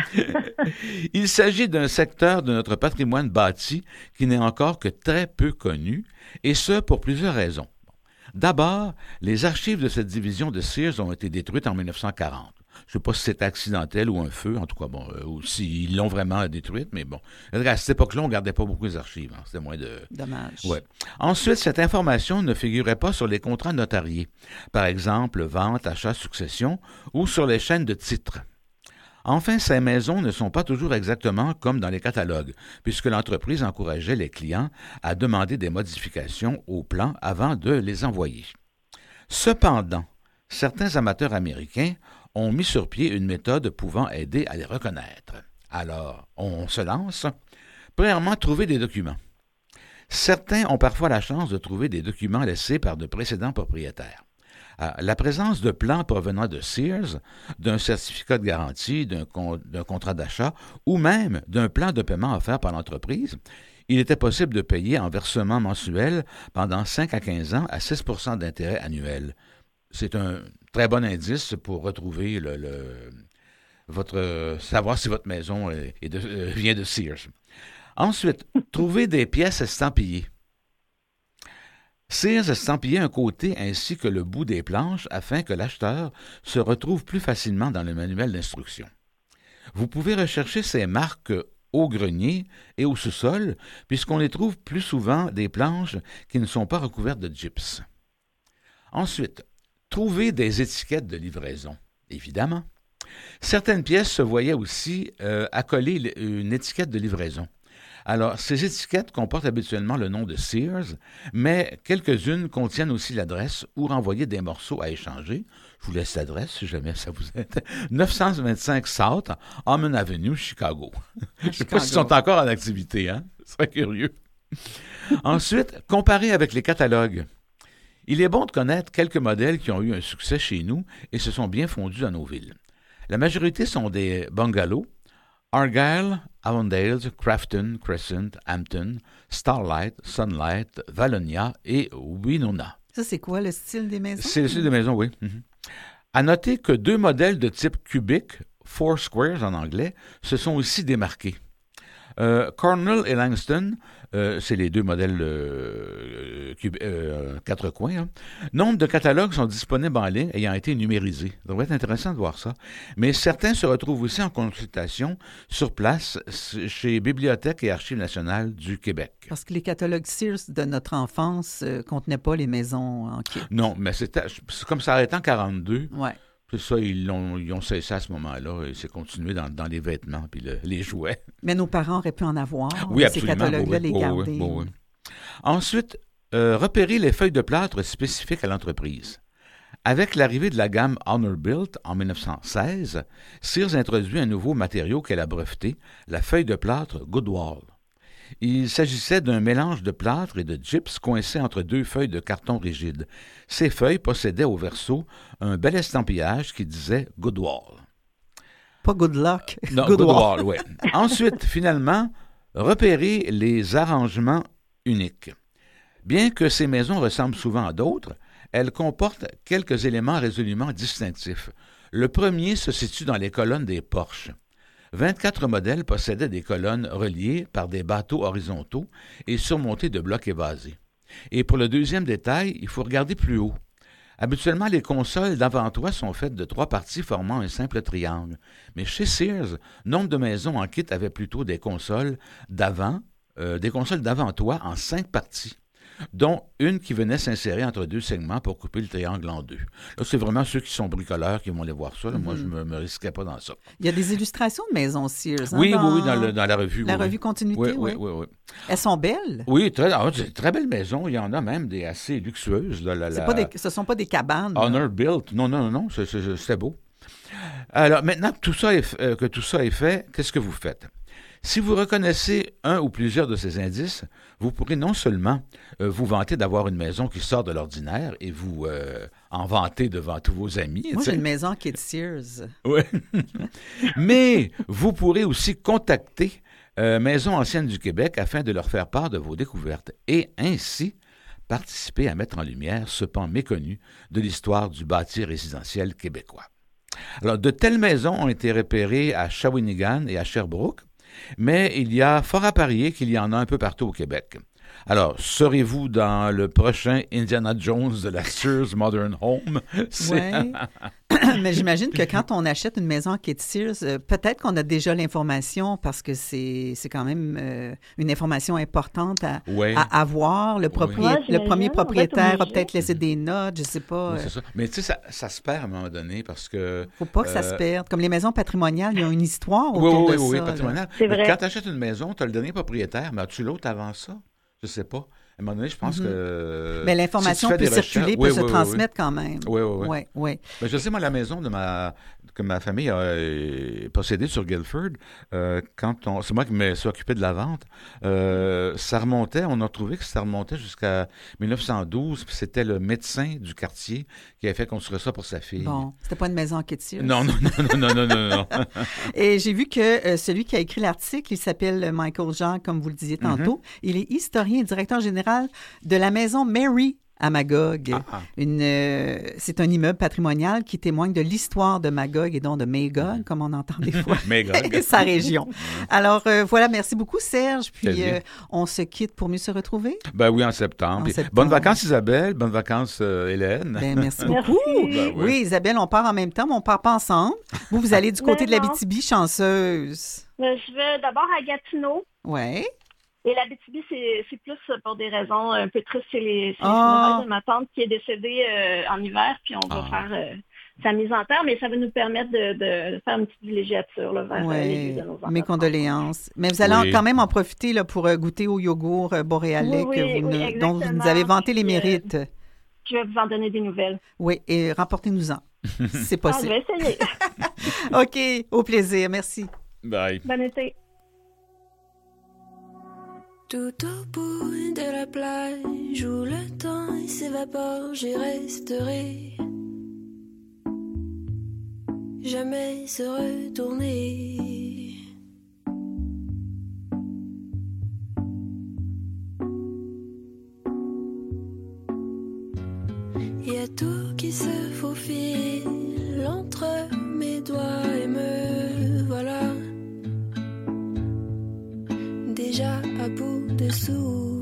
Il s'agit d'un secteur de notre patrimoine bâti qui n'est encore que très peu connu, et ce pour plusieurs raisons. D'abord, les archives de cette division de Sears ont été détruites en 1940. Je ne sais pas si c'est accidentel ou un feu, en tout cas, ou s'ils l'ont vraiment détruite, mais bon. À cette époque-là, on ne gardait pas beaucoup les archives. Hein. C'était moins de... Dommage. Ouais. Ensuite, cette information ne figurait pas sur les contrats notariés. Par exemple, vente, achat, succession, ou sur les chaînes de titres. Enfin, ces maisons ne sont pas toujours exactement comme dans les catalogues, puisque l'entreprise encourageait les clients à demander des modifications aux plans avant de les envoyer. Cependant, certains amateurs américains ont mis sur pied une méthode pouvant aider à les reconnaître. Alors, on se lance. Premièrement, trouver des documents. Certains ont parfois la chance de trouver des documents laissés par de précédents propriétaires. La présence de plans provenant de Sears, d'un certificat de garantie, d'un contrat d'achat ou même d'un plan de paiement offert par l'entreprise, il était possible de payer en versement mensuel pendant 5 à 15 ans à 6 % d'intérêt annuel. C'est un très bon indice pour retrouver savoir si votre maison vient de Sears. Ensuite, trouver des pièces estampillées. Sears estampillait un côté ainsi que le bout des planches afin que l'acheteur se retrouve plus facilement dans le manuel d'instruction. Vous pouvez rechercher ces marques au grenier et au sous-sol, puisqu'on les trouve plus souvent des planches qui ne sont pas recouvertes de gypse. Ensuite, trouvez des étiquettes de livraison, évidemment. Certaines pièces se voyaient aussi accoler une étiquette de livraison. Alors, ces étiquettes comportent habituellement le nom de Sears, mais quelques-unes contiennent aussi l'adresse ou renvoyer des morceaux à échanger. Je vous laisse l'adresse si jamais ça vous aide. 925 South, Almond Avenue, Chicago. Je ne sais pas s'ils sont encore en activité, hein? Ce serait curieux. Ensuite, comparez avec les catalogues. Il est bon de connaître quelques modèles qui ont eu un succès chez nous et se sont bien fondus dans nos villes. La majorité sont des bungalows, Argyle, Avondale, Crafton, Crescent, Hampton, Starlight, Sunlight, Valonia et Winona. Ça, c'est quoi le style des maisons? C'est le style des maisons, oui. À noter que 2 modèles de type cubique, 4 squares en anglais, se sont aussi démarqués. Cornell et Langston, c'est les 2 modèles 4 coins. Hein. Nombre de catalogues sont disponibles en ligne ayant été numérisés. Ça devrait être intéressant de voir ça. Mais certains se retrouvent aussi en consultation sur place chez Bibliothèque et Archives nationales du Québec. Parce que les catalogues Sears de notre enfance ne contenaient pas les maisons en kit. Non, mais c'est comme ça arrêtait en 42. Ouais. C'est ça, ils ont cessé à ce moment-là et c'est continué dans les vêtements puis les jouets. Mais nos parents auraient pu en avoir. Oui, ces catalogues-là, les garder. Oui. Ensuite, repérer les feuilles de plâtre spécifiques à l'entreprise. Avec l'arrivée de la gamme Honor-Built en 1916, Sears introduit un nouveau matériau qu'elle a breveté, la feuille de plâtre Goodwall. Il s'agissait d'un mélange de plâtre et de gypse coincé entre 2 feuilles de carton rigide. Ces feuilles possédaient au verso un bel estampillage qui disait « Goodwall ». Pas « Good Luck ». Non, Goodwall, oui. Ensuite, finalement, repérer les arrangements uniques. Bien que ces maisons ressemblent souvent à d'autres, elles comportent quelques éléments résolument distinctifs. Le premier se situe dans les colonnes des porches. 24 modèles possédaient des colonnes reliées par des bateaux horizontaux et surmontées de blocs évasés. Et pour le deuxième détail, il faut regarder plus haut. Habituellement, les consoles d'avant-toit sont faites de 3 parties formant un simple triangle. Mais chez Sears, nombre de maisons en kit avaient plutôt des consoles d'avant-toit en 5 parties, dont une qui venait s'insérer entre 2 segments pour couper le triangle en 2. Là, c'est vraiment ceux qui sont bricoleurs qui vont aller voir ça. Là. Moi, je ne me risquerais pas dans ça. Il y a des illustrations de maisons Sears. Hein, oui, dans la revue. La revue Continuité, oui. Elles sont belles? Oui, très belles maisons. Il y en a même des assez luxueuses. Là, ce ne sont pas des cabanes. Honor-Built. Non, c'est beau. Alors, maintenant que tout ça est fait, qu'est-ce que vous faites? Si vous reconnaissez un ou plusieurs de ces indices, vous pourrez non seulement vous vanter d'avoir une maison qui sort de l'ordinaire et vous en vanter devant tous vos amis. Moi, j'ai une maison qui est de Sears. Oui. Mais vous pourrez aussi contacter Maisons anciennes du Québec afin de leur faire part de vos découvertes et ainsi participer à mettre en lumière ce pan méconnu de l'histoire du bâti résidentiel québécois. Alors, de telles maisons ont été repérées à Shawinigan et à Sherbrooke, mais il y a fort à parier qu'il y en a un peu partout au Québec. Alors, serez-vous dans le prochain Indiana Jones de la Sears Modern Home? Oui, mais j'imagine que quand on achète une maison qui est de Sears, peut-être qu'on a déjà l'information parce que c'est quand même une information importante à avoir. Le premier propriétaire a peut-être laissé des notes, je ne sais pas. Oui, c'est ça. Mais tu sais, ça se perd à un moment donné parce que... Faut pas que ça se perde. Comme les maisons patrimoniales, ils ont une histoire autour de ça. Oui, patrimoniales. C'est vrai. Quand tu achètes une maison, tu as le dernier propriétaire, mais as-tu l'autre avant ça? Je ne sais pas. À un moment donné, je pense que... Mais l'information peut circuler, peut se transmettre quand même. Oui. Ben, je sais, moi, la maison que ma famille a possédée sur Guilford, c'est moi qui me suis occupé de la vente, ça remontait, on a trouvé que ça remontait jusqu'à 1912, puis c'était le médecin du quartier qui avait fait construire ça pour sa fille. Bon, c'était pas une maison en Sears. Non. Et j'ai vu que celui qui a écrit l'article, il s'appelle Michael Jean, comme vous le disiez tantôt. Il est historien et directeur général de la maison Mary à Magog. C'est un immeuble patrimonial qui témoigne de l'histoire de Magog et donc de Magog, comme on entend des fois, et sa région. Alors, voilà, merci beaucoup, Serge. Puis, on se quitte pour mieux se retrouver? Ben oui, en septembre. Bonnes vacances, Isabelle. Bonnes vacances, Hélène. Ben, merci beaucoup. Oui, Isabelle, on part en même temps, mais on ne part pas ensemble. Vous allez du côté de l'Abitibi, chanceuse. Je vais d'abord à Gatineau. Oui. Et l'Abitibi, c'est plus pour des raisons un peu tristes. C'est les funérailles de ma tante qui est décédée en hiver, puis on va faire sa mise en terre, mais ça va nous permettre de faire une petite villégiature là, vers les lieux de nos enfants. Mes condoléances. Mais vous allez quand même en profiter là, pour goûter au yogourt boréalais dont vous nous avez vanté les mérites. Je vais vous en donner des nouvelles. Oui, et rapportez-nous-en. C'est possible. Je vais essayer. OK, au plaisir. Merci. Bye. Bon été. Tout au bout de la plage où le temps s'évapore, j'y resterai. Jamais se retourner. Il y a tout qui se faufile entre mes doigts et me voilà déjà à bout de souffle.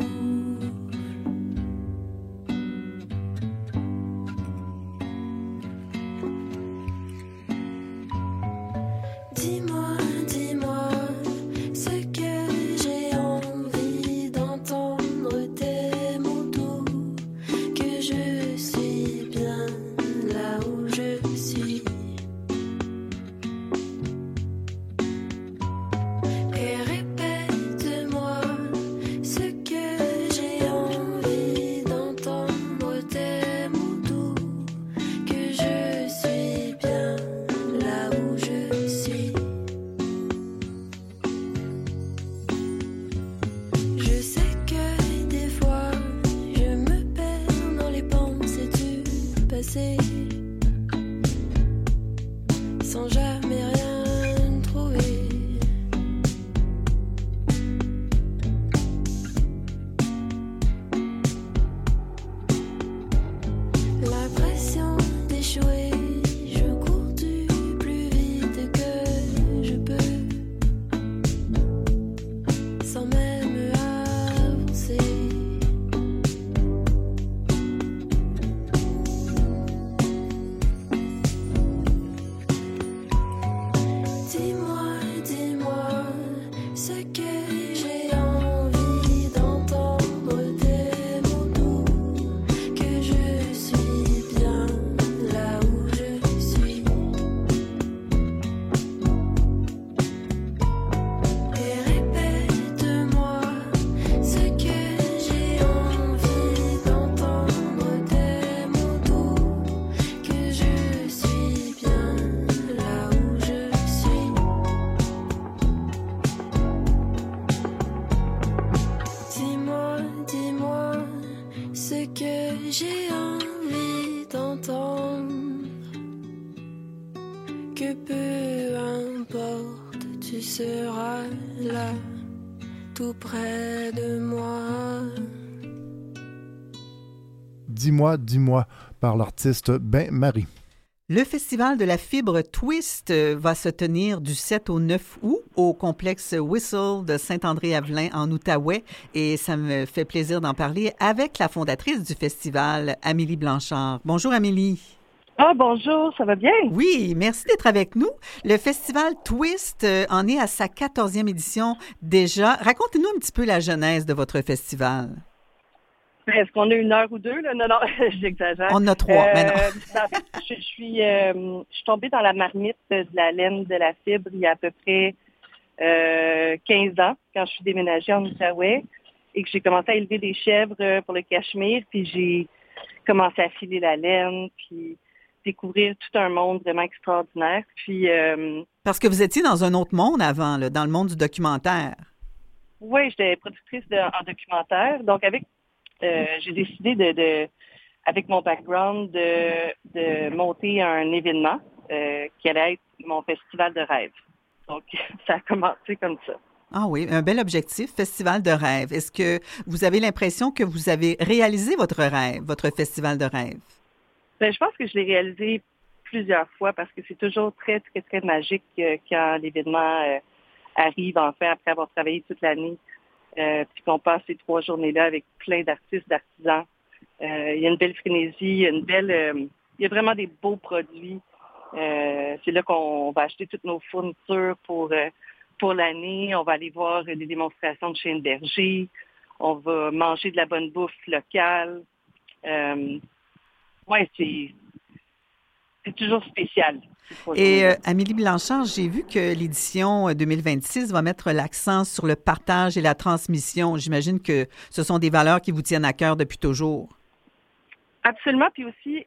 Dis-moi, dis-moi ce que j'ai envie d'entendre, tes mots doux, que je suis bien là où je suis. Et répète-moi ce que j'ai envie d'entendre, tes mots doux, que je suis bien là où je suis. Je sais que des fois je me perds dans les pensées du passé, sans jamais rien trouver. L'impression d'échouer, je cours du plus vite que je peux, sans même avancer. Dis-moi, dis-moi ce que j'ai envie d'entendre, tes mots doux, que je suis bien là où je suis. Et répète-moi ce que j'ai envie d'entendre, tes mots doux, que je suis bien là où je suis. Dis-moi, dis-moi ce que j'ai envie d'entendre, que peu importe, tu seras là, tout près de moi. Dis-moi, dis-moi, par l'artiste Ben Marie. Le Festival de la fibre Twist va se tenir du 7 au 9 août au complexe Whistle de Saint-André-Avelin en Outaouais et ça me fait plaisir d'en parler avec la fondatrice du festival, Amélie Blanchard. Bonjour Amélie. Ah, bonjour, ça va bien? Oui, merci d'être avec nous. Le festival Twist en est à sa 14e édition déjà. Racontez-nous un petit peu la genèse de votre festival. Est-ce qu'on a 1 heure ou 2? Là? Non, j'exagère. On en a 3, mais non. En fait, je suis tombée dans la marmite de la laine de la fibre il y a à peu près 15 ans, quand je suis déménagée en Outaouais et que j'ai commencé à élever des chèvres pour le Cachemire, puis j'ai commencé à filer la laine, puis découvrir tout un monde vraiment extraordinaire. Puis, Parce que vous étiez dans un autre monde avant, là, dans le monde du documentaire. Oui, j'étais productrice en documentaire. Donc, j'ai décidé avec mon background, de monter un événement qui allait être mon festival de rêve. Donc, ça a commencé comme ça. Ah oui, un bel objectif, Festival de rêve. Est-ce que vous avez l'impression que vous avez réalisé votre rêve, votre festival de rêve? Ben, je pense que je l'ai réalisé plusieurs fois parce que c'est toujours très, très, très magique quand l'événement arrive enfin après avoir travaillé toute l'année. Puis qu'on passe ces 3 journées-là avec plein d'artistes, d'artisans. Il y a une belle frénésie, il y a vraiment des beaux produits. C'est là qu'on va acheter toutes nos fournitures pour l'année. On va aller voir des démonstrations de chiens berger. On va manger de la bonne bouffe locale. Ouais, c'est toujours spécial. Et Amélie Blanchard, j'ai vu que l'édition 2026 va mettre l'accent sur le partage et la transmission. J'imagine que ce sont des valeurs qui vous tiennent à cœur depuis toujours. Absolument. Puis aussi,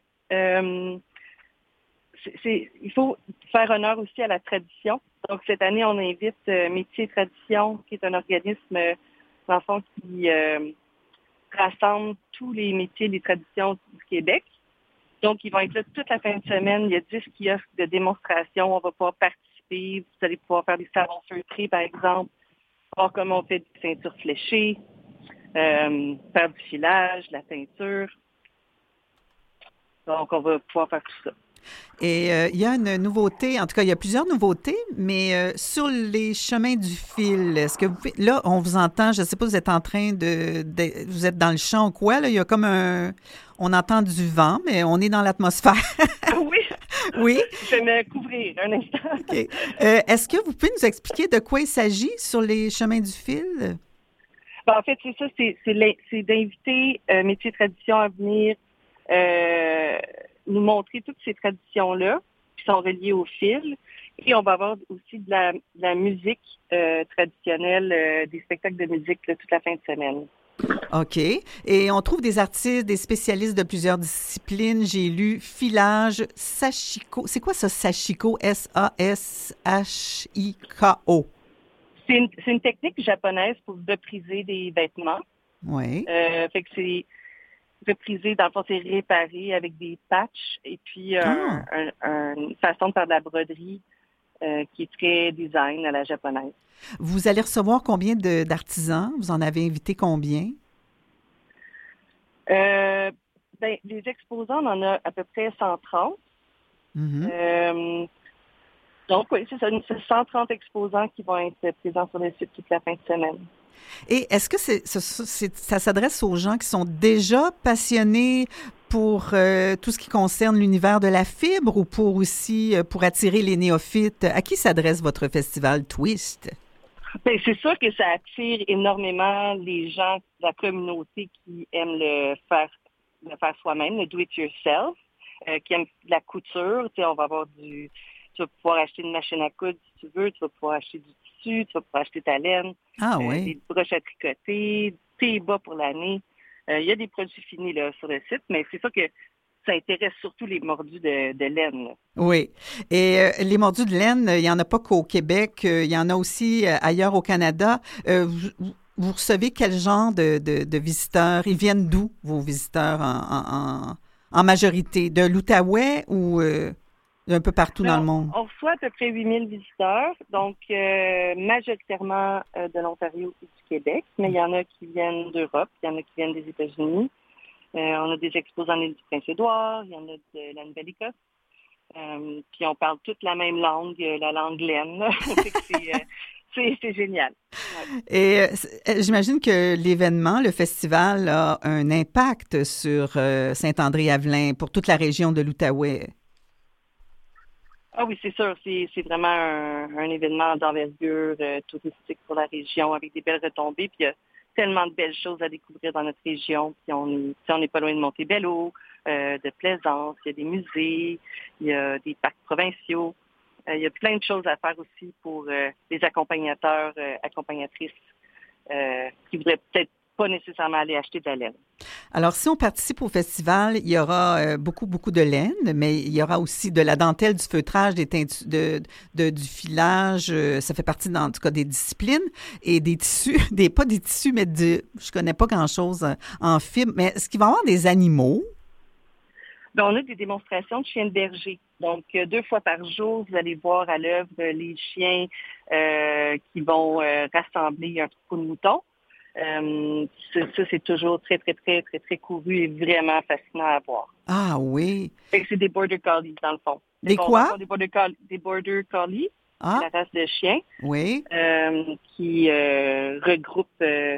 il faut faire honneur aussi à la tradition. Donc, cette année, on invite Métiers et Traditions, qui est un organisme, dans le fond, qui rassemble tous les métiers et les traditions du Québec. Donc, ils vont être là toute la fin de semaine. Il y a 10 kiosques de démonstration. On va pouvoir participer. Vous allez pouvoir faire des savons feutrés, par exemple, voir comment on fait des ceintures fléchées, faire du filage, de la teinture. Donc, on va pouvoir faire tout ça. Et il y a une nouveauté, en tout cas, il y a plusieurs nouveautés, mais sur les chemins du fil, est-ce que vous pouvez, là, on vous entend, je ne sais pas, vous êtes en train vous êtes dans le champ ou quoi, là, il y a comme on entend du vent, mais on est dans l'atmosphère. Oui. Oui. Je vais me couvrir un instant. OK. Est-ce que vous pouvez nous expliquer de quoi il s'agit sur les chemins du fil? Ben, en fait, c'est ça, c'est d'inviter Métiers et Traditions à venir nous montrer toutes ces traditions-là qui sont reliées au fil. Et on va avoir aussi de la musique traditionnelle, des spectacles de musique là, toute la fin de semaine. OK. Et on trouve des artistes, des spécialistes de plusieurs disciplines. J'ai lu filage, sashiko. C'est quoi ça, sashiko? S-A-S-H-I-K-O. C'est une technique japonaise pour repriser des vêtements. Oui. Fait que c'est reprisé, dans le fond, c'est réparé avec des patchs et puis une façon de faire de la broderie qui est très design à la japonaise. Vous allez recevoir combien d'artisans? Vous en avez invité combien? Les exposants, on en a à peu près 130. Mm-hmm. Donc, oui, c'est ça, 130 exposants qui vont être présents sur le site toute la fin de semaine. Et est-ce que ça s'adresse aux gens qui sont déjà passionnés pour tout ce qui concerne l'univers de la fibre ou pour attirer les néophytes? À qui s'adresse votre festival Twist? Bien, c'est sûr que ça attire énormément les gens de la communauté qui aiment le faire soi-même, le do-it-yourself, qui aiment la couture. Tu sais, on va avoir tu vas pouvoir acheter une machine à coudre si tu veux, tu vas pouvoir acheter du tissu, tu vas pouvoir acheter ta laine, des broches à tricoter, tes bas pour l'année. Il y a des produits finis là, sur le site, mais c'est sûr que ça intéresse surtout les mordus de laine. Là. Oui. Et les mordus de laine, il n'y en a pas qu'au Québec, il y en a aussi ailleurs au Canada. Vous recevez quel genre de visiteurs? Ils viennent d'où, vos visiteurs, en majorité? De l'Outaouais ou un peu partout dans le monde? On reçoit à peu près 8000 visiteurs, donc majoritairement de l'Ontario et du Québec, mais il y en a qui viennent d'Europe, il y en a qui viennent des États-Unis. On a des exposants de l'île du Prince-Édouard, il y en a de la Nouvelle-Écosse. Puis on parle toute la même langue, la langue laine. C'est génial. Ouais. Et j'imagine que l'événement, le festival, a un impact sur Saint-André-Avelin pour toute la région de l'Outaouais. Ah oui, c'est sûr. C'est vraiment un événement d'envergure touristique pour la région avec des belles retombées. Puis il y a tellement de belles choses à découvrir dans notre région. Puis on n'est pas loin de Montebello, de Plaisance, il y a des musées, il y a des parcs provinciaux. Il y a plein de choses à faire aussi pour les accompagnateurs, accompagnatrices qui voudraient peut-être pas nécessairement aller acheter de la laine. Alors, si on participe au festival, il y aura beaucoup de laine, mais il y aura aussi de la dentelle, du feutrage, du filage. Ça fait partie, en tout cas, des disciplines et des tissus, pas des tissus, mais je connais pas grand-chose en fibre. Mais est-ce qu'il va y avoir des animaux? Ben, on a des démonstrations de chiens de berger. Donc, 2 fois par jour, vous allez voir à l'œuvre les chiens qui vont rassembler un troupeau de moutons. Ça, c'est toujours très, très, très, très, très couru et vraiment fascinant à voir. Ah oui. Fait que c'est des Border Collies, dans le fond. Des quoi? Des Border Collies, Ah. la race de chiens, Oui. qui regroupent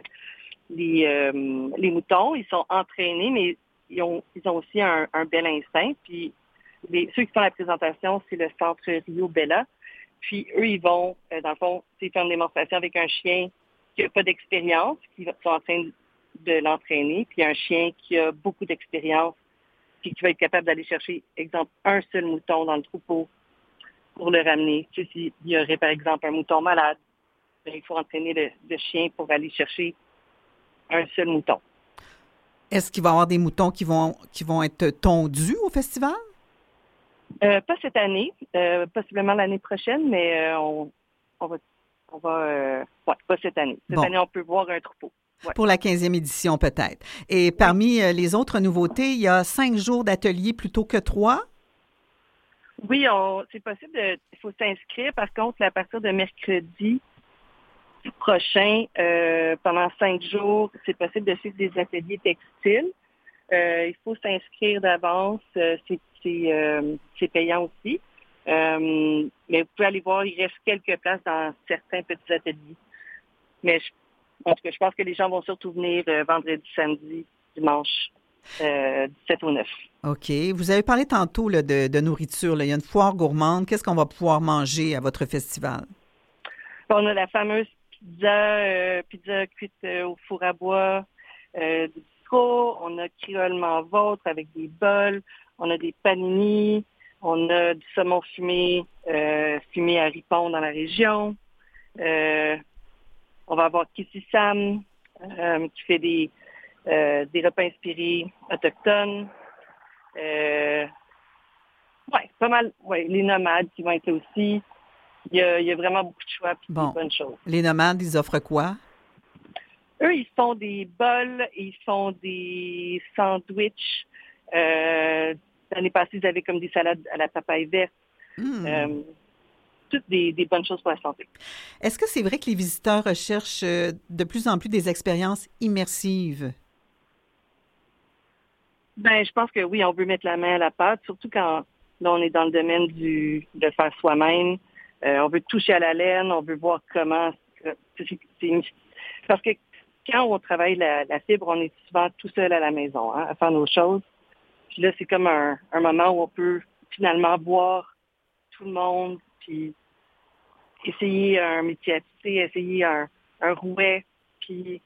les moutons. Ils sont entraînés, mais ils ont aussi un bel instinct. Puis ceux qui font la présentation, c'est le centre Rio Bella. Puis eux, ils vont, dans le fond, faire une démonstration avec un chien qui n'a pas d'expérience, qui sont en train de l'entraîner, puis un chien qui a beaucoup d'expérience, puis qui va être capable d'aller chercher, exemple, un seul mouton dans le troupeau pour le ramener. Tu sais, s'il y aurait, par exemple, un mouton malade, bien, il faut entraîner le chien pour aller chercher un seul mouton. Est-ce qu'il va y avoir des moutons qui vont être tondus au festival? Pas cette année, possiblement l'année prochaine, mais on va pas cette année. Cette année, on peut voir un troupeau. Ouais. Pour la 15e édition, peut-être. Et parmi les autres nouveautés, il y a 5 jours d'atelier plutôt que 3? Oui, c'est possible. Il faut s'inscrire. Par contre, à partir de mercredi prochain, pendant 5 jours, c'est possible de suivre des ateliers textiles. Il faut s'inscrire d'avance. C'est payant aussi. Mais vous pouvez aller voir, il reste quelques places dans certains petits ateliers. Mais en tout cas, je pense que les gens vont surtout venir vendredi, samedi, dimanche, du 7 au 9. OK. Vous avez parlé tantôt là, de nourriture. Là. Il y a une foire gourmande. Qu'est-ce qu'on va pouvoir manger à votre festival? On a la fameuse pizza cuite au four à bois du bistrot. On a créolement vôtre avec des bols. On a des panini. On a du saumon fumé à ripon dans la région. On va avoir Kissy Sam qui fait des repas inspirés autochtones. Pas mal. Ouais, les nomades qui vont être là aussi. Il y a vraiment beaucoup de choix et de bonnes choses. Les nomades, ils offrent quoi? Eux, ils font des bols, ils font des sandwichs. L'année passée, ils avaient comme des salades à la papaye verte. Toutes des bonnes choses pour la santé. Est-ce que c'est vrai que les visiteurs recherchent de plus en plus des expériences immersives? Ben, je pense que oui, on veut mettre la main à la pâte, surtout quand là, on est dans le domaine de faire soi-même. On veut toucher à la laine, on veut voir comment... Parce que quand on travaille la fibre, on est souvent tout seul à la maison à faire nos choses. Puis là, c'est comme un moment où on peut finalement voir tout le monde, puis essayer un métier à tisser, essayer un rouet, puis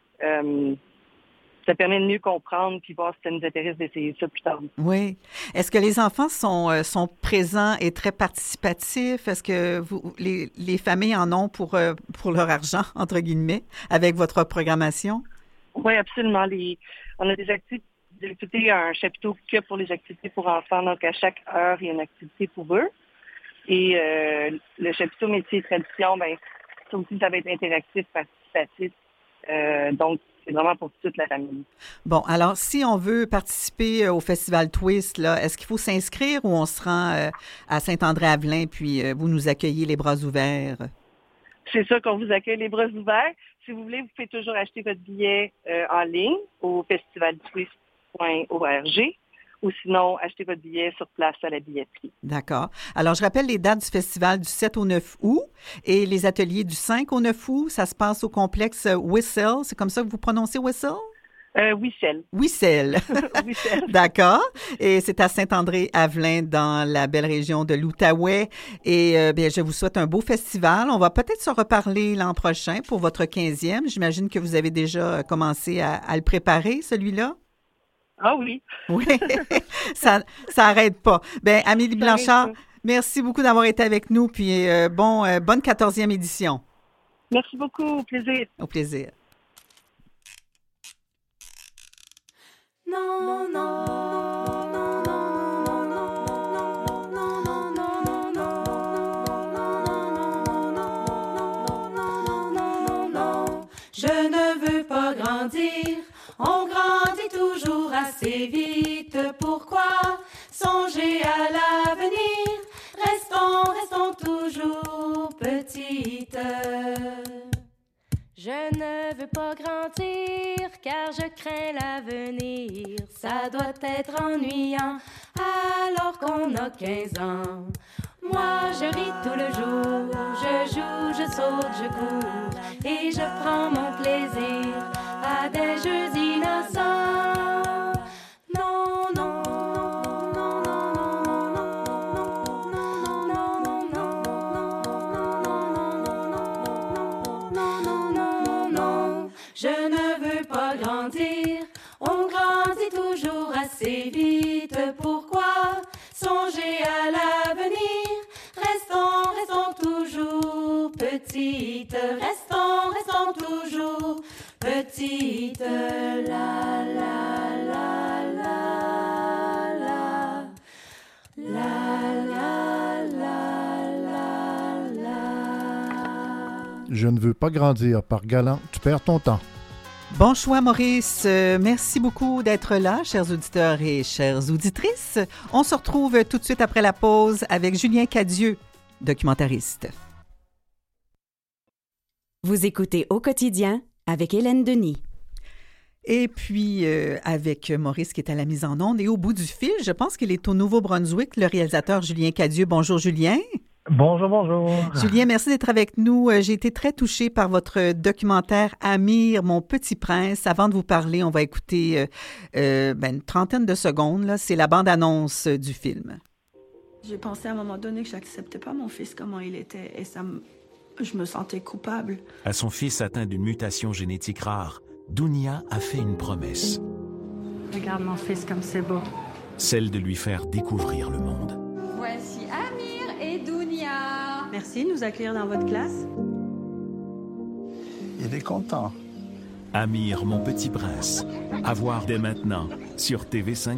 ça permet de mieux comprendre puis voir si ça nous intéresse d'essayer ça plus tard. Oui. Est-ce que les enfants sont présents et très participatifs? Est-ce que les familles en ont pour leur argent, entre guillemets, avec votre programmation? Oui, absolument. On a des activités, un chapiteau que pour les activités pour enfants. Donc, à chaque heure, il y a une activité pour eux. Et le chapiteau métier et tradition, ben, ça aussi, ça va être interactif, participatif. Donc, c'est vraiment pour toute la famille. Bon, alors, si on veut participer au Festival Twist, là, est-ce qu'il faut s'inscrire ou on se rend à Saint-André-Avelin puis vous nous accueillez les bras ouverts? C'est ça qu'on vous accueille les bras ouverts. Si vous voulez, vous pouvez toujours acheter votre billet en ligne au festivaltwist.org ou sinon, achetez votre billet sur place à la billetterie. D'accord. Alors, je rappelle les dates du festival du 7 au 9 août et les ateliers du 5 au 9 août. Ça se passe au complexe Whistle. C'est comme ça que vous prononcez Whistle? Whistle. Whistle. Whistle. D'accord. Et c'est à Saint-André-Avelin dans la belle région de l'Outaouais. Et bien, je vous souhaite un beau festival. On va peut-être se reparler l'an prochain pour votre 15e. J'imagine que vous avez déjà commencé à le préparer, celui-là? Ah oui. Oui, ça n'arrête pas. Bien, Amélie Blanchard, merci beaucoup d'avoir été avec nous. Puis bonne 14e édition. Merci beaucoup. Au plaisir. Au plaisir. Non, non, non, non, je ne veux pas grandir. On grandit toujours assez vite. Pourquoi Je ne veux pas grandir car je crains l'avenir. Ça doit être ennuyant alors qu'on a 15 ans. Moi je ris tout le jour, je joue, je saute, je cours et je prends mon plaisir à des jeux innocents. Non, non, non, je ne veux pas grandir, on grandit toujours assez vite. Pourquoi songer à l'avenir? Restons toujours petites. Restons toujours petites. La la la la la la la la la. Je ne veux pas grandir. Par galant, tu perds ton temps. Bon choix, Maurice. Merci beaucoup d'être là, chers auditeurs et chères auditrices. On se retrouve tout de suite après la pause avec Julien Cadieux, documentariste. Vous écoutez Au quotidien avec Hélène Denis. Et puis, avec Maurice qui est à la mise en onde. Et au bout du fil, je pense qu'il est au Nouveau-Brunswick, le réalisateur Julien Cadieux. Bonjour, Julien. Bonjour, bonjour. Julien, merci d'être avec nous. J'ai été très touchée par votre documentaire « Amir, mon petit prince ». Avant de vous parler, on va écouter une trentaine de secondes. Là. C'est la bande-annonce du film. J'ai pensé à un moment donné que j'acceptais pas mon fils comment il était et je me sentais coupable. À son fils atteint d'une mutation génétique rare, Dounia a fait une promesse. Regarde mon fils comme c'est beau. Celle de lui faire découvrir le monde. Voici Amir et Dounia. Merci de nous accueillir dans votre classe. Il est content. Amir, mon petit prince. À voir dès maintenant sur TV5+.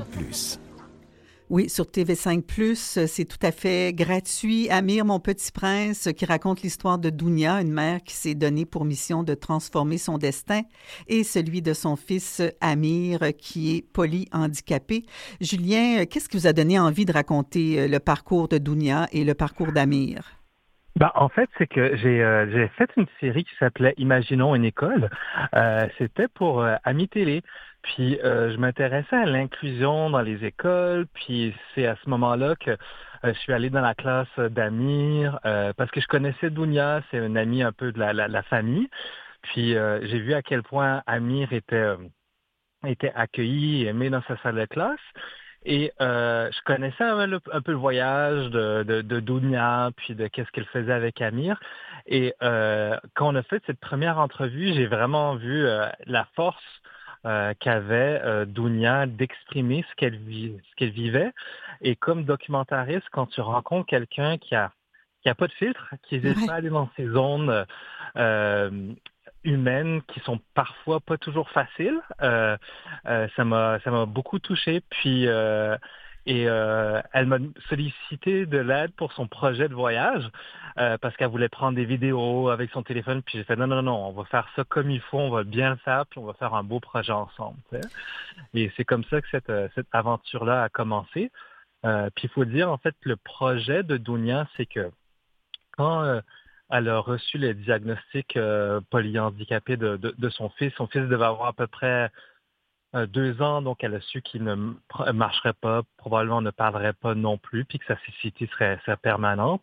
Oui, sur TV5+, c'est tout à fait gratuit. Amir, mon petit prince, qui raconte l'histoire de Dounia, une mère qui s'est donnée pour mission de transformer son destin, et celui de son fils Amir, qui est polyhandicapé. Julien, qu'est-ce qui vous a donné envie de raconter le parcours de Dounia et le parcours d'Amir? En fait, c'est que j'ai fait une série qui s'appelait Imaginons une école. C'était pour Ami Télé. Puis je m'intéressais à l'inclusion dans les écoles. Puis c'est à ce moment-là que je suis allé dans la classe d'Amir parce que je connaissais Dounia, c'est une amie un peu de la famille. Puis j'ai vu à quel point Amir était accueilli et aimé dans sa salle de classe. Et je connaissais un peu le voyage de Dounia, puis de qu'est-ce qu'elle faisait avec Amir. Et quand on a fait cette première entrevue, j'ai vraiment vu la force qu'avait Dounia d'exprimer ce qu'elle vivait. Et comme documentariste, quand tu rencontres quelqu'un qui a pas de filtre, qui n'hésite pas à aller dans ces zones humaines qui sont parfois pas toujours faciles, ça m'a beaucoup touché. Puis elle m'a sollicité de l'aide pour son projet de voyage parce qu'elle voulait prendre des vidéos avec son téléphone. Puis j'ai fait non, on va faire ça comme il faut, on va bien le faire, puis on va faire un beau projet ensemble. Tu sais. Et c'est comme ça que cette aventure-là a commencé. Puis il faut dire, en fait, le projet de Dounia, c'est que quand elle a reçu le diagnostic polyhandicapé de son fils devait avoir à peu près 2 ans, donc elle a su qu'il ne marcherait pas, probablement ne parlerait pas non plus, puis que sa cécité serait permanente.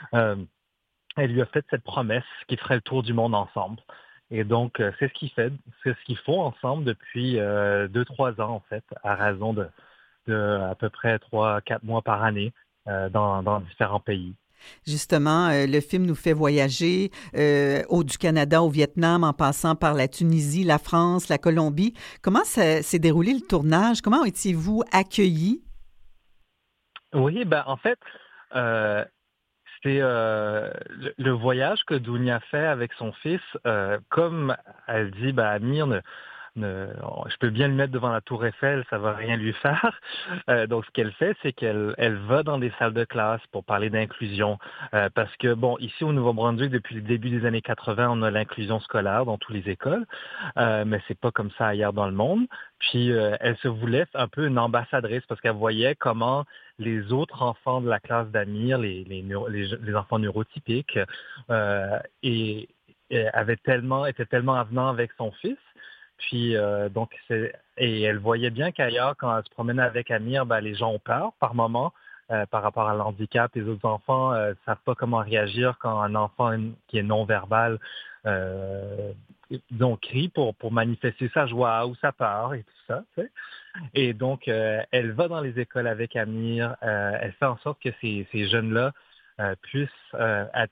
Elle lui a fait cette promesse qu'ils feraient le tour du monde ensemble. Et donc, c'est ce qu'ils font ensemble depuis 2-3 ans, en fait, à raison de à peu près 3-4 mois par année dans différents pays. Justement, le film nous fait voyager du Canada au Vietnam, en passant par la Tunisie, la France, la Colombie. Comment s'est déroulé le tournage? Comment étiez-vous accueillis? Oui, en fait, c'est le voyage que Dounia fait avec son fils. Comme elle dit, Amir je peux bien le mettre devant la Tour Eiffel, ça va rien lui faire. Donc, ce qu'elle fait, c'est qu'elle va dans des salles de classe pour parler d'inclusion. Parce que, bon, ici au Nouveau-Brunswick, depuis le début des années 80, on a l'inclusion scolaire dans toutes les écoles, mais c'est pas comme ça ailleurs dans le monde. Puis, elle se voulait un peu une ambassadrice parce qu'elle voyait comment les autres enfants de la classe d'Amir, les enfants neurotypiques, étaient tellement avenants avec son fils. Puis, et elle voyait bien qu'ailleurs, quand elle se promenait avec Amir, les gens ont peur par moment par rapport à l'handicap. Les autres enfants ne savent pas comment réagir quand un enfant qui est non-verbal crie pour manifester sa joie ou sa peur et tout ça. Tu sais. Et donc, elle va dans les écoles avec Amir. Elle fait en sorte que ces jeunes-là puissent être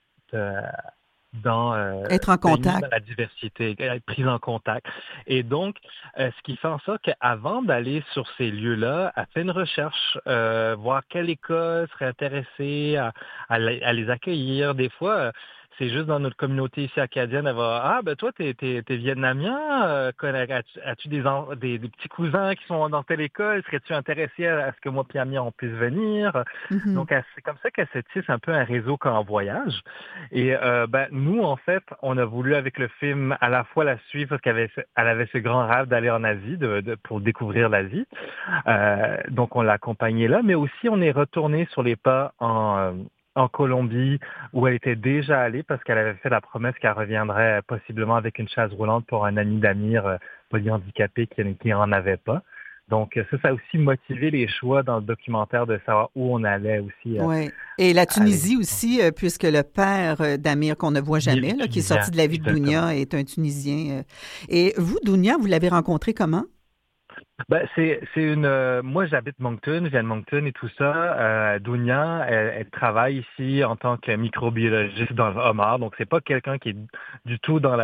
être en contact, dans la diversité, être pris en contact. Et donc, ce qui fait en sorte qu'avant d'aller sur ces lieux-là, elle fait une recherche, voir quelle école serait intéressée à les accueillir. Des fois, c'est juste dans notre communauté ici acadienne, elle va toi, t'es vietnamien, as-tu des petits cousins qui sont dans telle école, serais-tu intéressé à ce que moi et Amir on puisse venir? Mm-hmm. Donc c'est comme ça qu'elle se tisse un peu un réseau quand on voyage. Et nous, en fait, on a voulu avec le film à la fois la suivre parce qu'elle avait ce grand rêve d'aller en Asie, pour découvrir l'Asie. Donc on l'a accompagnée là, mais aussi on est retourné sur les pas en Colombie, où elle était déjà allée parce qu'elle avait fait la promesse qu'elle reviendrait possiblement avec une chaise roulante pour un ami d'Amir polyhandicapé qui n'en avait pas. Donc, ça a aussi motivé les choix dans le documentaire de savoir où on allait aussi. Oui. Et la Tunisie aussi, puisque le père d'Amir, qu'on ne voit jamais, là, qui est sorti de la vie de Dounia, est un Tunisien. Et vous, Dounia, vous l'avez rencontré comment? C'est moi, j'habite Moncton, je viens de Moncton et tout ça. Dounia, elle travaille ici en tant que microbiologiste dans le homard, donc c'est pas quelqu'un qui est du tout dans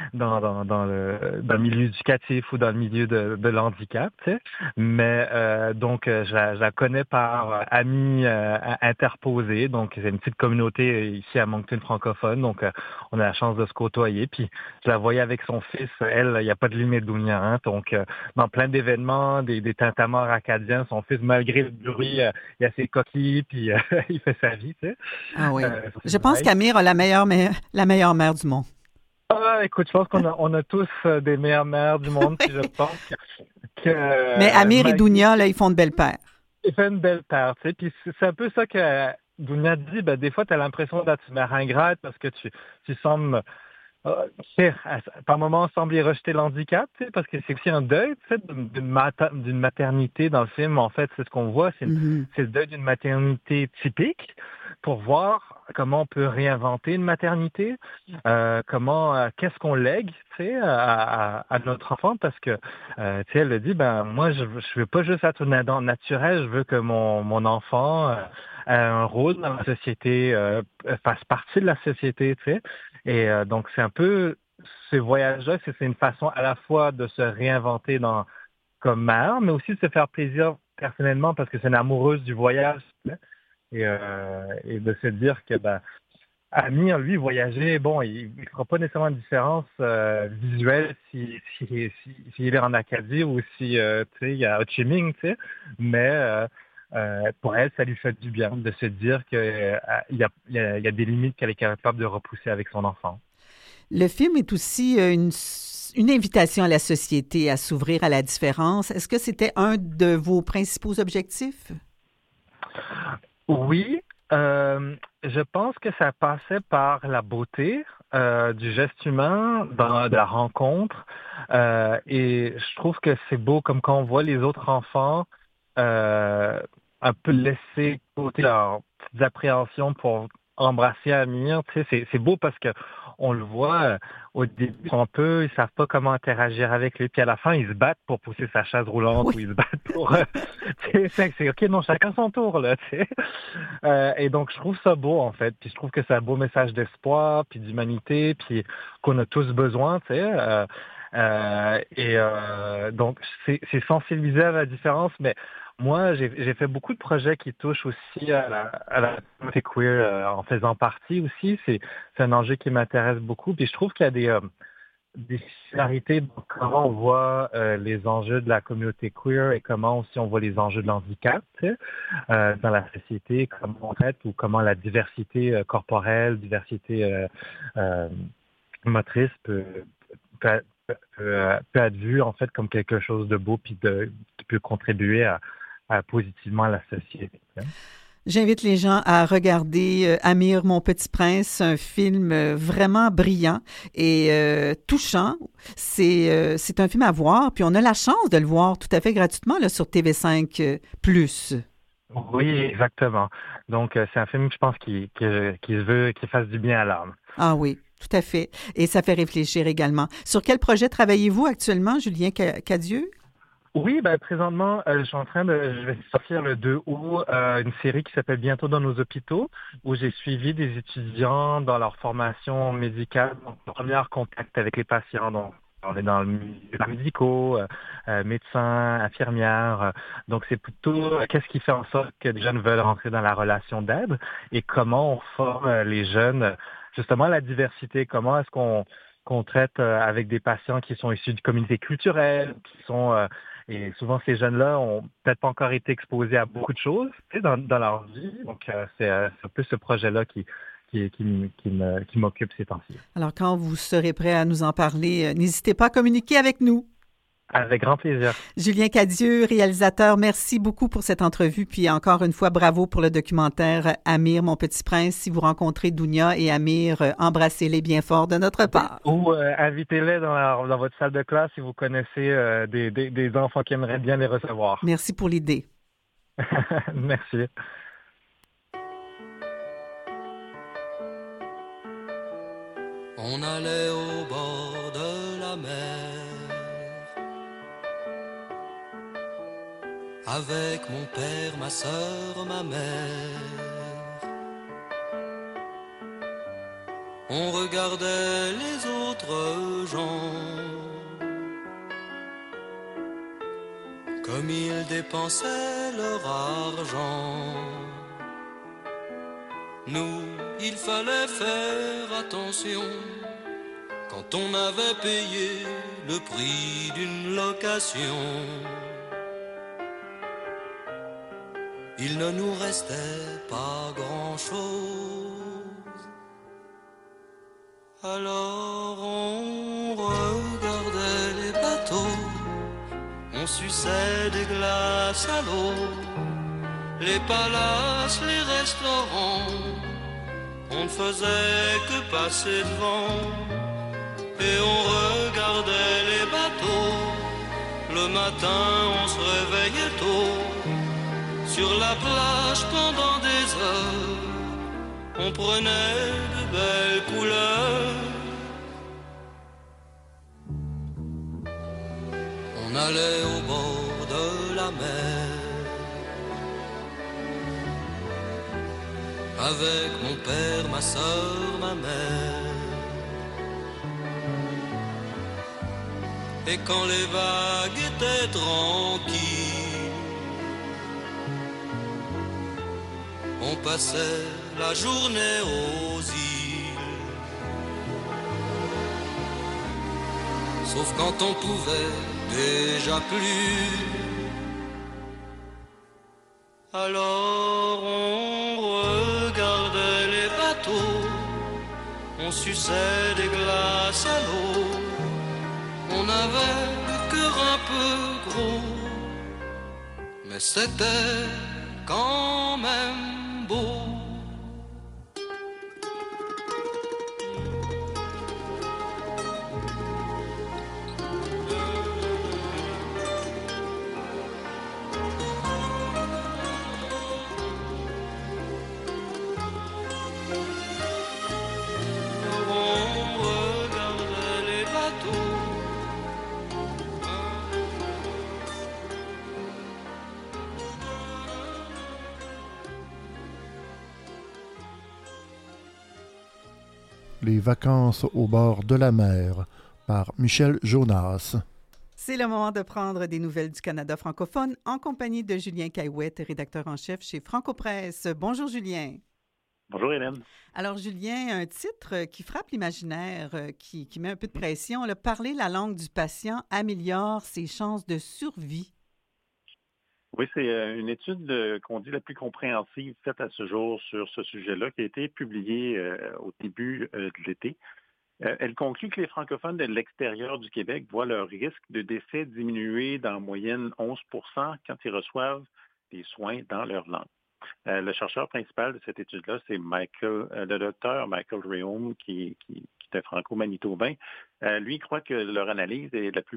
le milieu éducatif ou dans le milieu de l'handicap, tu sais. Mais donc je la connais par amis interposés, donc c'est une petite communauté ici à Moncton francophone, donc on a la chance de se côtoyer. Puis je la voyais avec son fils, elle, il n'y a pas de limite Dounia, hein, donc dans plein d'événements, des tintamars acadiens. Son fils, malgré le bruit, il a ses coquilles, puis il fait sa vie, tu sais. Ah oui. Je pense qu'Amir a la meilleure mère du monde. Écoute, je pense qu'on a tous des meilleures mères du monde, puis je pense que mais Amir et Dounia, là, ils font de belles paires. Ils font une belle paire, tu sais, puis c'est un peu ça que Dounia dit, des fois, tu as l'impression d'être une mère ingrate parce que tu sembles... par moments, on semble y rejeter l'handicap, tu sais, parce que c'est aussi un deuil, tu sais, d'une maternité dans le film. En fait, c'est ce qu'on voit, c'est le deuil d'une maternité typique pour voir comment on peut réinventer une maternité, qu'est-ce qu'on lègue, tu sais, à notre enfant, parce que, tu sais, elle le dit, moi, je veux pas juste être une aidante naturelle, je veux que mon enfant ait un rôle dans la société, fasse partie de la société, tu sais. Et donc, c'est un peu ces voyages-là, c'est une façon à la fois de se réinventer comme mère, mais aussi de se faire plaisir personnellement parce que c'est une amoureuse du voyage. Et de se dire que, Amir, lui, voyager, bon, il ne fera pas nécessairement une différence visuelle s'il est en Acadie ou si, tu sais, il y a Ho Chi Minh, tu sais, mais... pour elle, ça lui fait du bien de se dire qu'il y a des limites qu'elle est capable de repousser avec son enfant. Le film est aussi une invitation à la société à s'ouvrir à la différence. Est-ce que c'était un de vos principaux objectifs? Oui. Je pense que ça passait par la beauté du geste humain, de la rencontre. Et je trouve que c'est beau comme quand on voit les autres enfants un peu laisser côté leurs petites appréhensions pour embrasser Amir. Tu sais, c'est beau parce que on le voit au début, ils savent pas comment interagir avec lui. Puis à la fin, ils se battent pour pousser sa chaise roulante ou ils se battent pour... c'est OK, non, chacun son tour, là, tu sais. Et donc, je trouve ça beau, en fait. Puis je trouve que c'est un beau message d'espoir, puis d'humanité, puis qu'on a tous besoin, tu sais. Donc, c'est sensibiliser à la différence, mais moi, j'ai fait beaucoup de projets qui touchent aussi à la communauté queer en faisant partie aussi. C'est un enjeu qui m'intéresse beaucoup. Puis je trouve qu'il y a des similarités dans comment on voit les enjeux de la communauté queer et comment aussi on voit les enjeux de l'handicap dans la société, comment on traite ou comment la diversité corporelle, diversité motrice peut être vue en fait comme quelque chose de beau puis qui peut contribuer positivement à la société. J'invite les gens à regarder Amir, mon petit prince, un film vraiment brillant et touchant. C'est un film à voir, puis on a la chance de le voir tout à fait gratuitement là, sur TV5+. Oui, exactement. Donc, c'est un film, je pense, qui veut qu'il fasse du bien à l'âme. Ah oui, tout à fait. Et ça fait réfléchir également. Sur quel projet travaillez-vous actuellement, Julien Cadieux? Oui, présentement, je vais sortir le 2 août une série qui s'appelle Bientôt dans nos hôpitaux, où j'ai suivi des étudiants dans leur formation médicale, donc premier contact avec les patients. Donc, on est dans le milieu médicaux, médecins, infirmières. Donc, c'est plutôt qu'est-ce qui fait en sorte que les jeunes veulent rentrer dans la relation d'aide et comment on forme les jeunes, justement, la diversité. Comment est-ce qu'on traite avec des patients qui sont issus de communautés culturelles, qui sont... et souvent, ces jeunes-là ont peut-être pas encore été exposés à beaucoup de choses dans leur vie. Donc, c'est un peu ce projet-là qui m'occupe ces temps-ci. Alors, quand vous serez prêt à nous en parler, n'hésitez pas à communiquer avec nous. Avec grand plaisir. Julien Cadieux, réalisateur, merci beaucoup pour cette entrevue. Puis encore une fois, bravo pour le documentaire Amir, mon petit prince. Si vous rencontrez Dounia et Amir, embrassez-les bien fort de notre part. Ou invitez-les dans votre salle de classe si vous connaissez des enfants qui aimeraient bien les recevoir. Merci pour l'idée. Merci. On allait au bord de la mer avec mon père, ma sœur, ma mère. On regardait les autres gens comme ils dépensaient leur argent. Nous, il fallait faire attention quand on avait payé le prix d'une location. Il ne nous restait pas grand-chose. Alors on regardait les bateaux, on suçait des glaces à l'eau, les palaces, les restaurants, on ne faisait que passer devant. Et on regardait les bateaux, le matin on se réveillait tôt. Sur la plage pendant des heures, on prenait de belles couleurs. On allait au bord de la mer avec mon père, ma sœur, ma mère. Et quand les vagues étaient tranquilles, on passait la journée aux îles. Sauf quand on pouvait déjà plus. Alors on regardait les bateaux, on suçait des glaces à l'eau. On avait le cœur un peu gros, mais c'était quand même beau. Les vacances au bord de la mer par Michel Jonas. C'est le moment de prendre des nouvelles du Canada francophone en compagnie de Julien Caillouette, rédacteur en chef chez Franco Presse. Bonjour Julien. Bonjour Hélène. Alors Julien, un titre qui frappe l'imaginaire, qui met un peu de pression, là, parler la langue du patient améliore ses chances de survie. Oui, c'est une étude qu'on dit la plus compréhensive faite à ce jour sur ce sujet-là, qui a été publiée au début de l'été. Elle conclut que les francophones de l'extérieur du Québec voient leur risque de décès diminuer d'en moyenne 11 quand ils reçoivent des soins dans leur langue. Le chercheur principal de cette étude-là, c'est le docteur Michael Réaume, qui est franco-manitobain. Lui, il croit que leur analyse est la plus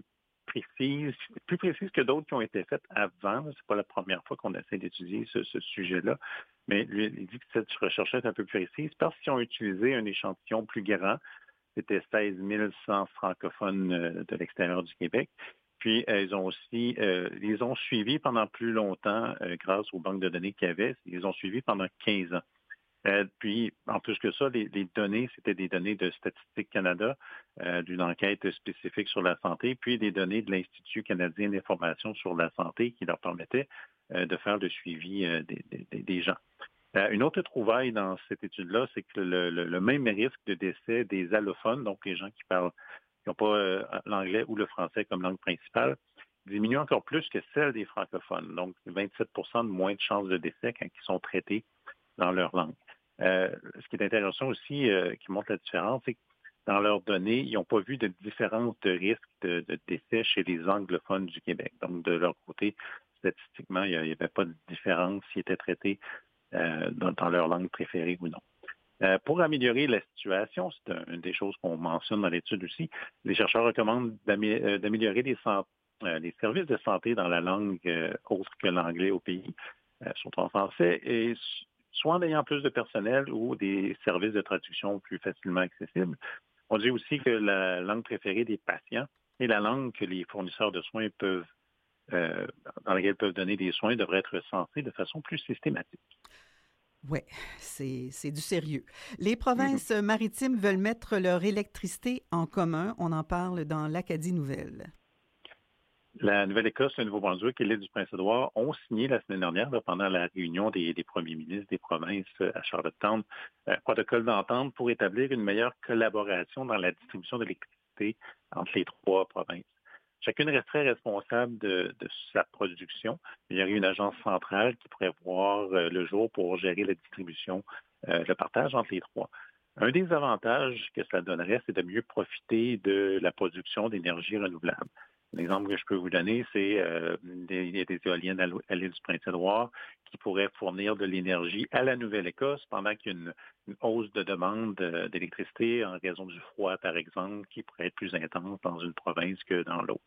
précise que d'autres qui ont été faites avant. C'est pas la première fois qu'on essaie d'étudier ce sujet-là, mais lui, il dit que cette recherche est un peu plus précise parce qu'ils ont utilisé un échantillon plus grand. C'était 16 100 francophones de l'extérieur du Québec. Puis, ils ont suivis pendant plus longtemps grâce aux banques de données qu'il y avait. Ils ont suivi pendant 15 ans. Puis, en plus que ça, les données, c'était des données de Statistique Canada, d'une enquête spécifique sur la santé, puis des données de l'Institut canadien d'information sur la santé qui leur permettaient de faire le suivi des gens. Une autre trouvaille dans cette étude-là, c'est que le même risque de décès des allophones, donc les gens qui n'ont pas l'anglais ou le français comme langue principale, diminue encore plus que celle des francophones. Donc, 27 de moins de chances de décès quand ils sont traités dans leur langue. Ce qui est intéressant aussi, qui montre la différence, c'est que dans leurs données, ils n'ont pas vu de différence de risque de décès chez les anglophones du Québec. Donc, de leur côté, statistiquement, il n'y avait pas de différence s'ils étaient traités dans leur langue préférée ou non. Pour améliorer la situation, c'est une des choses qu'on mentionne dans l'étude aussi, les chercheurs recommandent d'améliorer les services de santé dans la langue autre que l'anglais au pays, surtout en français, et soit en ayant plus de personnel ou des services de traduction plus facilement accessibles. On dit aussi que la langue préférée des patients et la langue que les fournisseurs de soins dans laquelle peuvent donner des soins devrait être recensée de façon plus systématique. Oui, c'est du sérieux. Les provinces maritimes veulent mettre leur électricité en commun. On en parle dans l'Acadie Nouvelle. La Nouvelle-Écosse, le Nouveau-Brunswick et l'île du Prince-Édouard ont signé la semaine dernière, pendant la réunion des premiers ministres des provinces à Charlottetown, un protocole d'entente pour établir une meilleure collaboration dans la distribution d'électricité entre les trois provinces. Chacune resterait responsable de sa production. Il y aurait une agence centrale qui pourrait voir le jour pour gérer la distribution, le partage entre les trois. Un des avantages que ça donnerait, c'est de mieux profiter de la production d'énergie renouvelable. L'exemple que je peux vous donner, c'est il y a des éoliennes à l'île du Prince-Édouard qui pourraient fournir de l'énergie à la Nouvelle-Écosse pendant qu'il y a une hausse de demande d'électricité en raison du froid, par exemple, qui pourrait être plus intense dans une province que dans l'autre.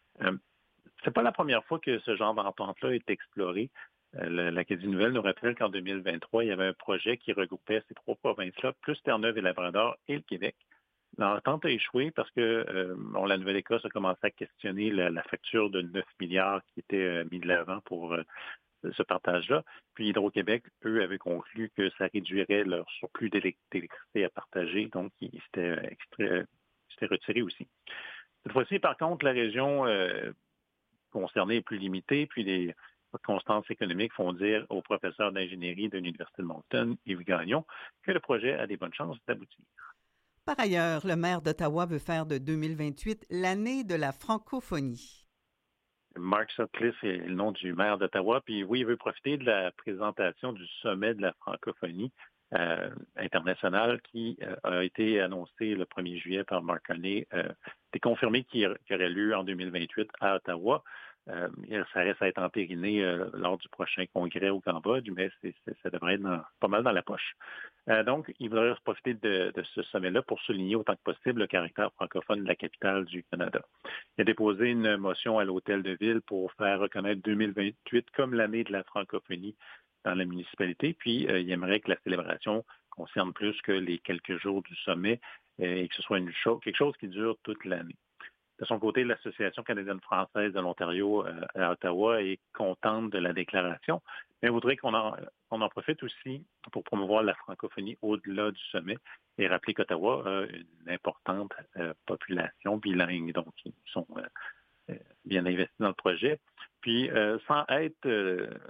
C'est pas la première fois que ce genre d'entente-là est exploré. L'Acadie Nouvelle nous rappelle qu'en 2023, il y avait un projet qui regroupait ces trois provinces-là, plus Terre-Neuve et Labrador et le Québec. L'entente a échoué parce que la Nouvelle-Écosse a commencé à questionner la facture de 9 milliards qui était mise de l'avant pour ce partage-là. Puis Hydro-Québec, eux, avaient conclu que ça réduirait leur surplus d'électricité à partager, donc ils s'étaient retirés aussi. Cette fois-ci, par contre, la région concernée est plus limitée, puis les circonstances économiques font dire au professeur d'ingénierie de l'Université de Moncton, Yves Gagnon, que le projet a des bonnes chances d'aboutir. Par ailleurs, le maire d'Ottawa veut faire de 2028 l'année de la francophonie. Mark Sutcliffe est le nom du maire d'Ottawa, puis oui, il veut profiter de la présentation du sommet de la francophonie internationale qui a été annoncé le 1er juillet par Mark Carney, est confirmé qu'il aurait lieu en 2028 à Ottawa. Ça reste à être entériné lors du prochain congrès au Cambodge, mais ça devrait être pas mal dans la poche. Donc, il voudrait profiter de ce sommet-là pour souligner autant que possible le caractère francophone de la capitale du Canada. Il a déposé une motion à l'Hôtel de Ville pour faire reconnaître 2028 comme l'année de la francophonie dans la municipalité, puis il aimerait que la célébration concerne plus que les quelques jours du sommet et que ce soit quelque chose qui dure toute l'année. De son côté, l'Association canadienne-française de l'Ontario à Ottawa est contente de la déclaration, mais voudrait qu'on en profite aussi pour promouvoir la francophonie au-delà du sommet et rappeler qu'Ottawa a une importante population bilingue, donc ils sont bien investis dans le projet. Puis, sans être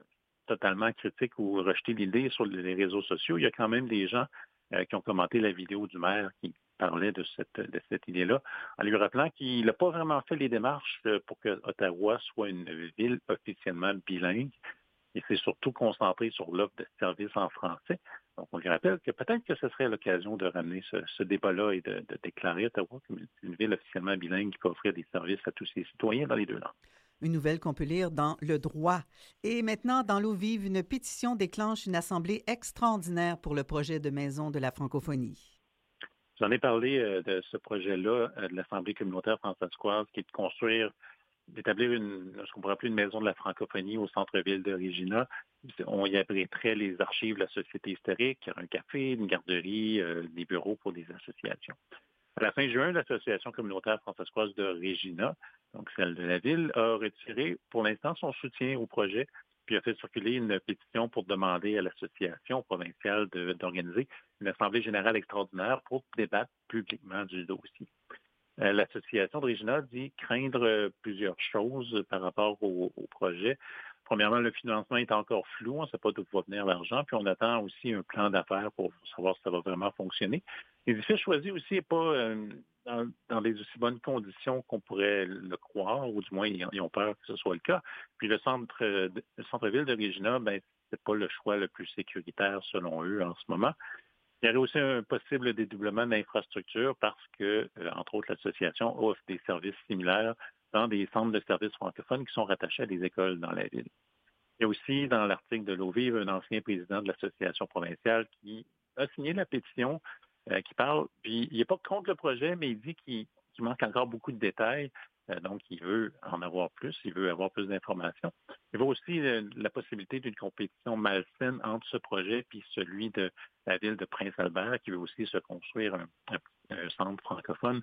totalement critiqué ou rejeté l'idée sur les réseaux sociaux. Il y a quand même des gens qui ont commenté la vidéo du maire qui parlait de cette idée-là, en lui rappelant qu'il n'a pas vraiment fait les démarches pour que Ottawa soit une ville officiellement bilingue. Il s'est surtout concentré sur l'offre de services en français. Donc, on lui rappelle que peut-être que ce serait l'occasion de ramener ce débat-là et de déclarer Ottawa comme une ville officiellement bilingue qui peut offrir des services à tous ses citoyens dans les 2 langues. Une nouvelle qu'on peut lire dans Le Droit. Et maintenant, dans l'eau vive, une pétition déclenche une assemblée extraordinaire pour le projet de maison de la francophonie. J'en ai parlé de ce projet-là de l'Assemblée communautaire françaiscoise qui est d'établir ce qu'on pourrait appeler une maison de la francophonie au centre-ville de Regina. On y abriterait les archives de la Société historique, il y aurait un café, une garderie, des bureaux pour des associations. À la fin juin, l'Association communautaire françaiscoise de Regina, donc celle de la ville, a retiré pour l'instant son soutien au projet, puis a fait circuler une pétition pour demander à l'association provinciale d'organiser une assemblée générale extraordinaire pour débattre publiquement du dossier. L'association de Regina dit craindre plusieurs choses par rapport au projet. Premièrement, le financement est encore flou, on ne sait pas d'où va venir l'argent, puis on attend aussi un plan d'affaires pour savoir si ça va vraiment fonctionner. L'édifice choisi aussi n'est pas dans des aussi bonnes conditions qu'on pourrait le croire, ou du moins ils ont peur que ce soit le cas. Puis le centre-ville de Regina, c'est pas le choix le plus sécuritaire selon eux en ce moment. Il y aurait aussi un possible dédoublement d'infrastructures parce que, entre autres, l'association offre des services similaires dans des centres de services francophones qui sont rattachés à des écoles dans la ville. Il y a aussi, dans l'article de l'eau vive, un ancien président de l'association provinciale qui a signé la pétition qui parle, puis il n'est pas contre le projet, mais il dit qu'il manque encore beaucoup de détails, donc il veut en avoir plus, il veut avoir plus d'informations. Il veut aussi la possibilité d'une compétition malsaine entre ce projet puis celui de la ville de Prince-Albert, qui veut aussi se construire un centre francophone.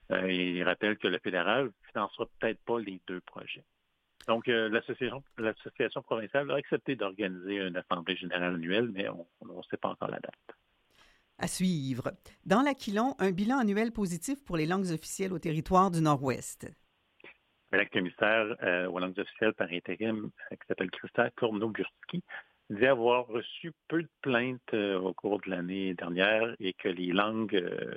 Il rappelle que le fédéral ne financera peut-être pas les 2 projets. Donc, l'association provinciale a accepté d'organiser une assemblée générale annuelle, mais on ne sait pas encore la date. À suivre. Dans l'Aquilon, un bilan annuel positif pour les langues officielles au territoire du Nord-Ouest. La commissaire aux langues officielles par intérim, qui s'appelle Christa Korno-Gurski, dit avoir reçu peu de plaintes au cours de l'année dernière et que les langues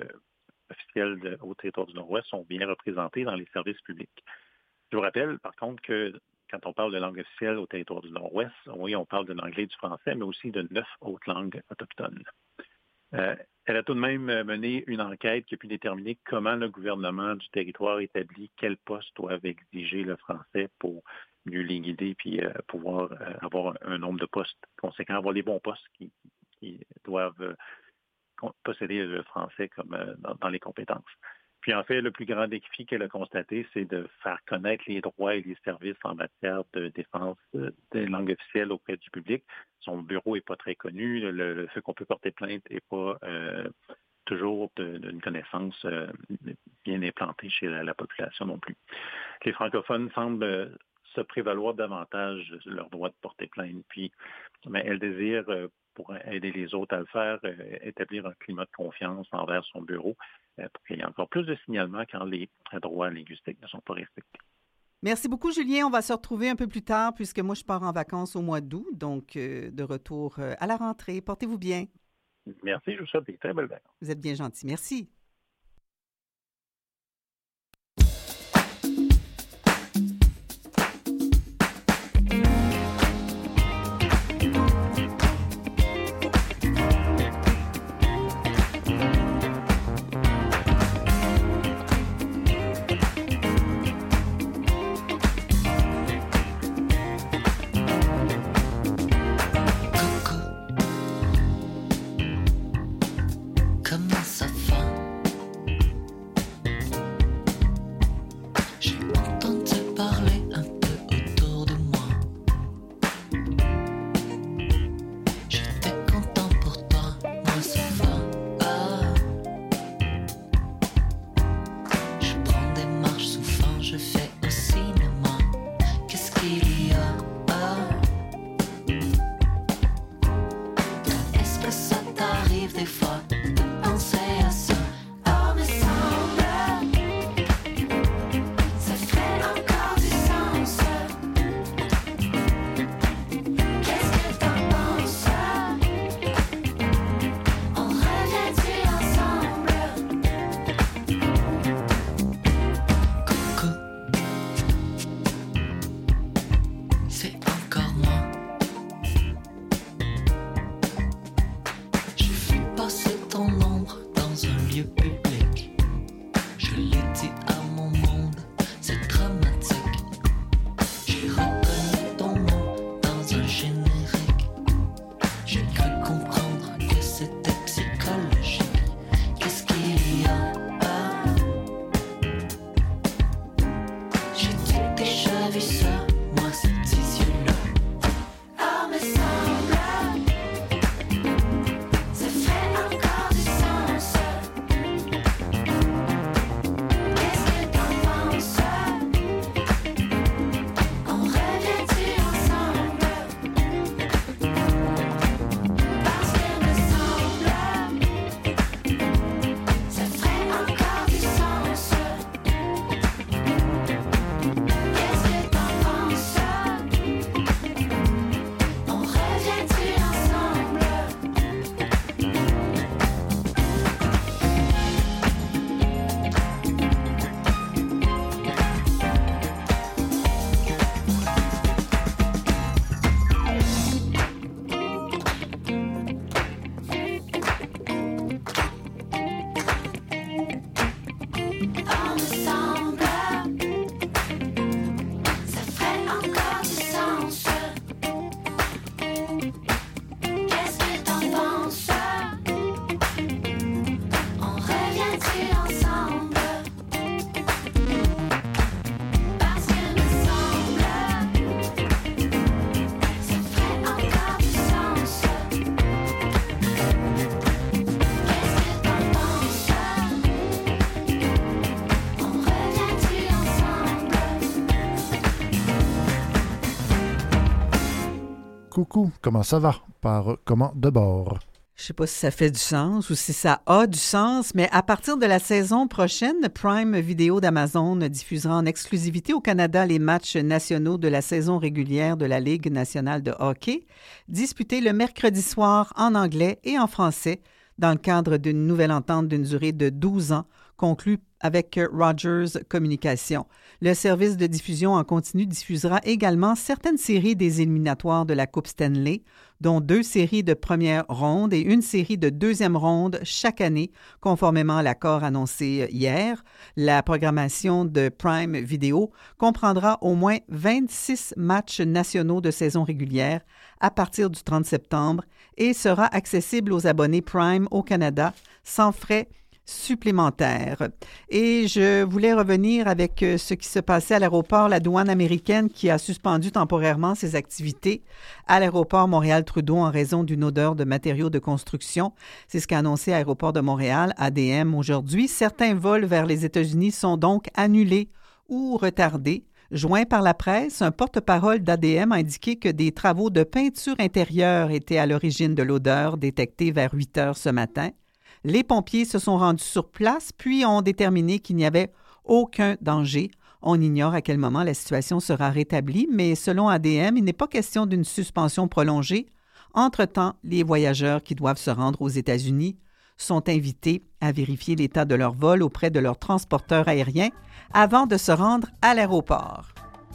officielles au territoire du Nord-Ouest sont bien représentées dans les services publics. Je vous rappelle, par contre, que quand on parle de langue officielle au territoire du Nord-Ouest, oui, on parle de l'anglais et du français, mais aussi de 9 autres langues autochtones. Elle a tout de même mené une enquête qui a pu déterminer comment le gouvernement du territoire établit quels postes doivent exiger le français pour mieux les guider puis pouvoir avoir un nombre de postes conséquent, avoir les bons postes qui doivent posséder le français comme dans les compétences. Puis en fait, le plus grand défi qu'elle a constaté, c'est de faire connaître les droits et les services en matière de défense des langues officielles auprès du public. Son bureau n'est pas très connu. Le fait qu'on peut porter plainte n'est pas toujours d'une connaissance bien implantée chez la population non plus. Les francophones semblent se prévaloir davantage de leur droit de porter plainte. Puis, elle désire, pour aider les autres à le faire, établir un climat de confiance envers son bureau pour qu'il y ait encore plus de signalements quand les droits linguistiques ne sont pas respectés. Merci beaucoup, Julien. On va se retrouver un peu plus tard puisque moi, je pars en vacances au mois d'août, donc de retour à la rentrée. Portez-vous bien. Merci, je vous souhaite des très belles vacances. Vous êtes bien gentil. Merci. Comment ça va? coucou, comment ça va? Par commande de bord. Je ne sais pas si ça fait du sens ou si ça a du sens, mais à partir de la saison prochaine, Prime Video d'Amazon diffusera en exclusivité au Canada les matchs nationaux de la saison régulière de la Ligue nationale de hockey, disputés le mercredi soir en anglais et en français dans le cadre d'une nouvelle entente d'une durée de 12 ans conclue avec Rogers Communications. Le service de diffusion en continu diffusera également certaines séries des éliminatoires de la Coupe Stanley, dont 2 séries de première ronde et une série de deuxième ronde chaque année, conformément à l'accord annoncé hier. La programmation de Prime Video comprendra au moins 26 matchs nationaux de saison régulière à partir du 30 septembre et sera accessible aux abonnés Prime au Canada sans frais supplémentaires. Et je voulais revenir avec ce qui se passait à l'aéroport, la douane américaine qui a suspendu temporairement ses activités à l'aéroport Montréal-Trudeau en raison d'une odeur de matériaux de construction. C'est ce qu'a annoncé Aéroport de Montréal, ADM, aujourd'hui. Certains vols vers les États-Unis sont donc annulés ou retardés. Joint par la presse, un porte-parole d'ADM a indiqué que des travaux de peinture intérieure étaient à l'origine de l'odeur détectée vers 8 heures ce matin. Les pompiers se sont rendus sur place puis ont déterminé qu'il n'y avait aucun danger. On ignore à quel moment la situation sera rétablie, mais selon ADM, il n'est pas question d'une suspension prolongée. Entre-temps, les voyageurs qui doivent se rendre aux États-Unis sont invités à vérifier l'état de leur vol auprès de leur transporteur aérien avant de se rendre à l'aéroport.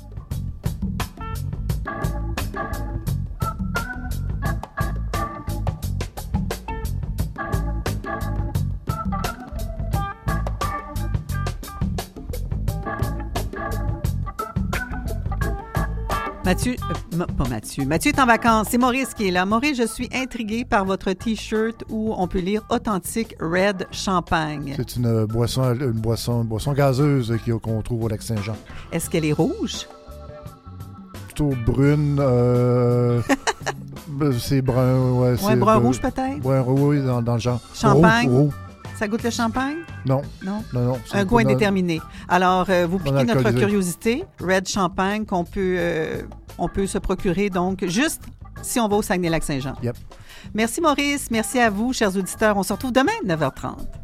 Mathieu est en vacances. C'est Maurice qui est là. Maurice, je suis intriguée par votre T-shirt où on peut lire « Authentique Red Champagne ». C'est une boisson gazeuse qu'on trouve au Lac-Saint-Jean. Est-ce qu'elle est rouge? Plutôt brune. C'est brun. Ouais, c'est brun-rouge peut-être? Brun, oui, dans le genre. Champagne? Roux. Ça goûte le champagne? Non. Un goût indéterminé. Alors, vous piquez notre curiosité. Red Champagne qu'on peut se procurer donc juste si on va au Saguenay-Lac-Saint-Jean. Yep. Merci Maurice. Merci à vous, chers auditeurs. On se retrouve demain, 9h30.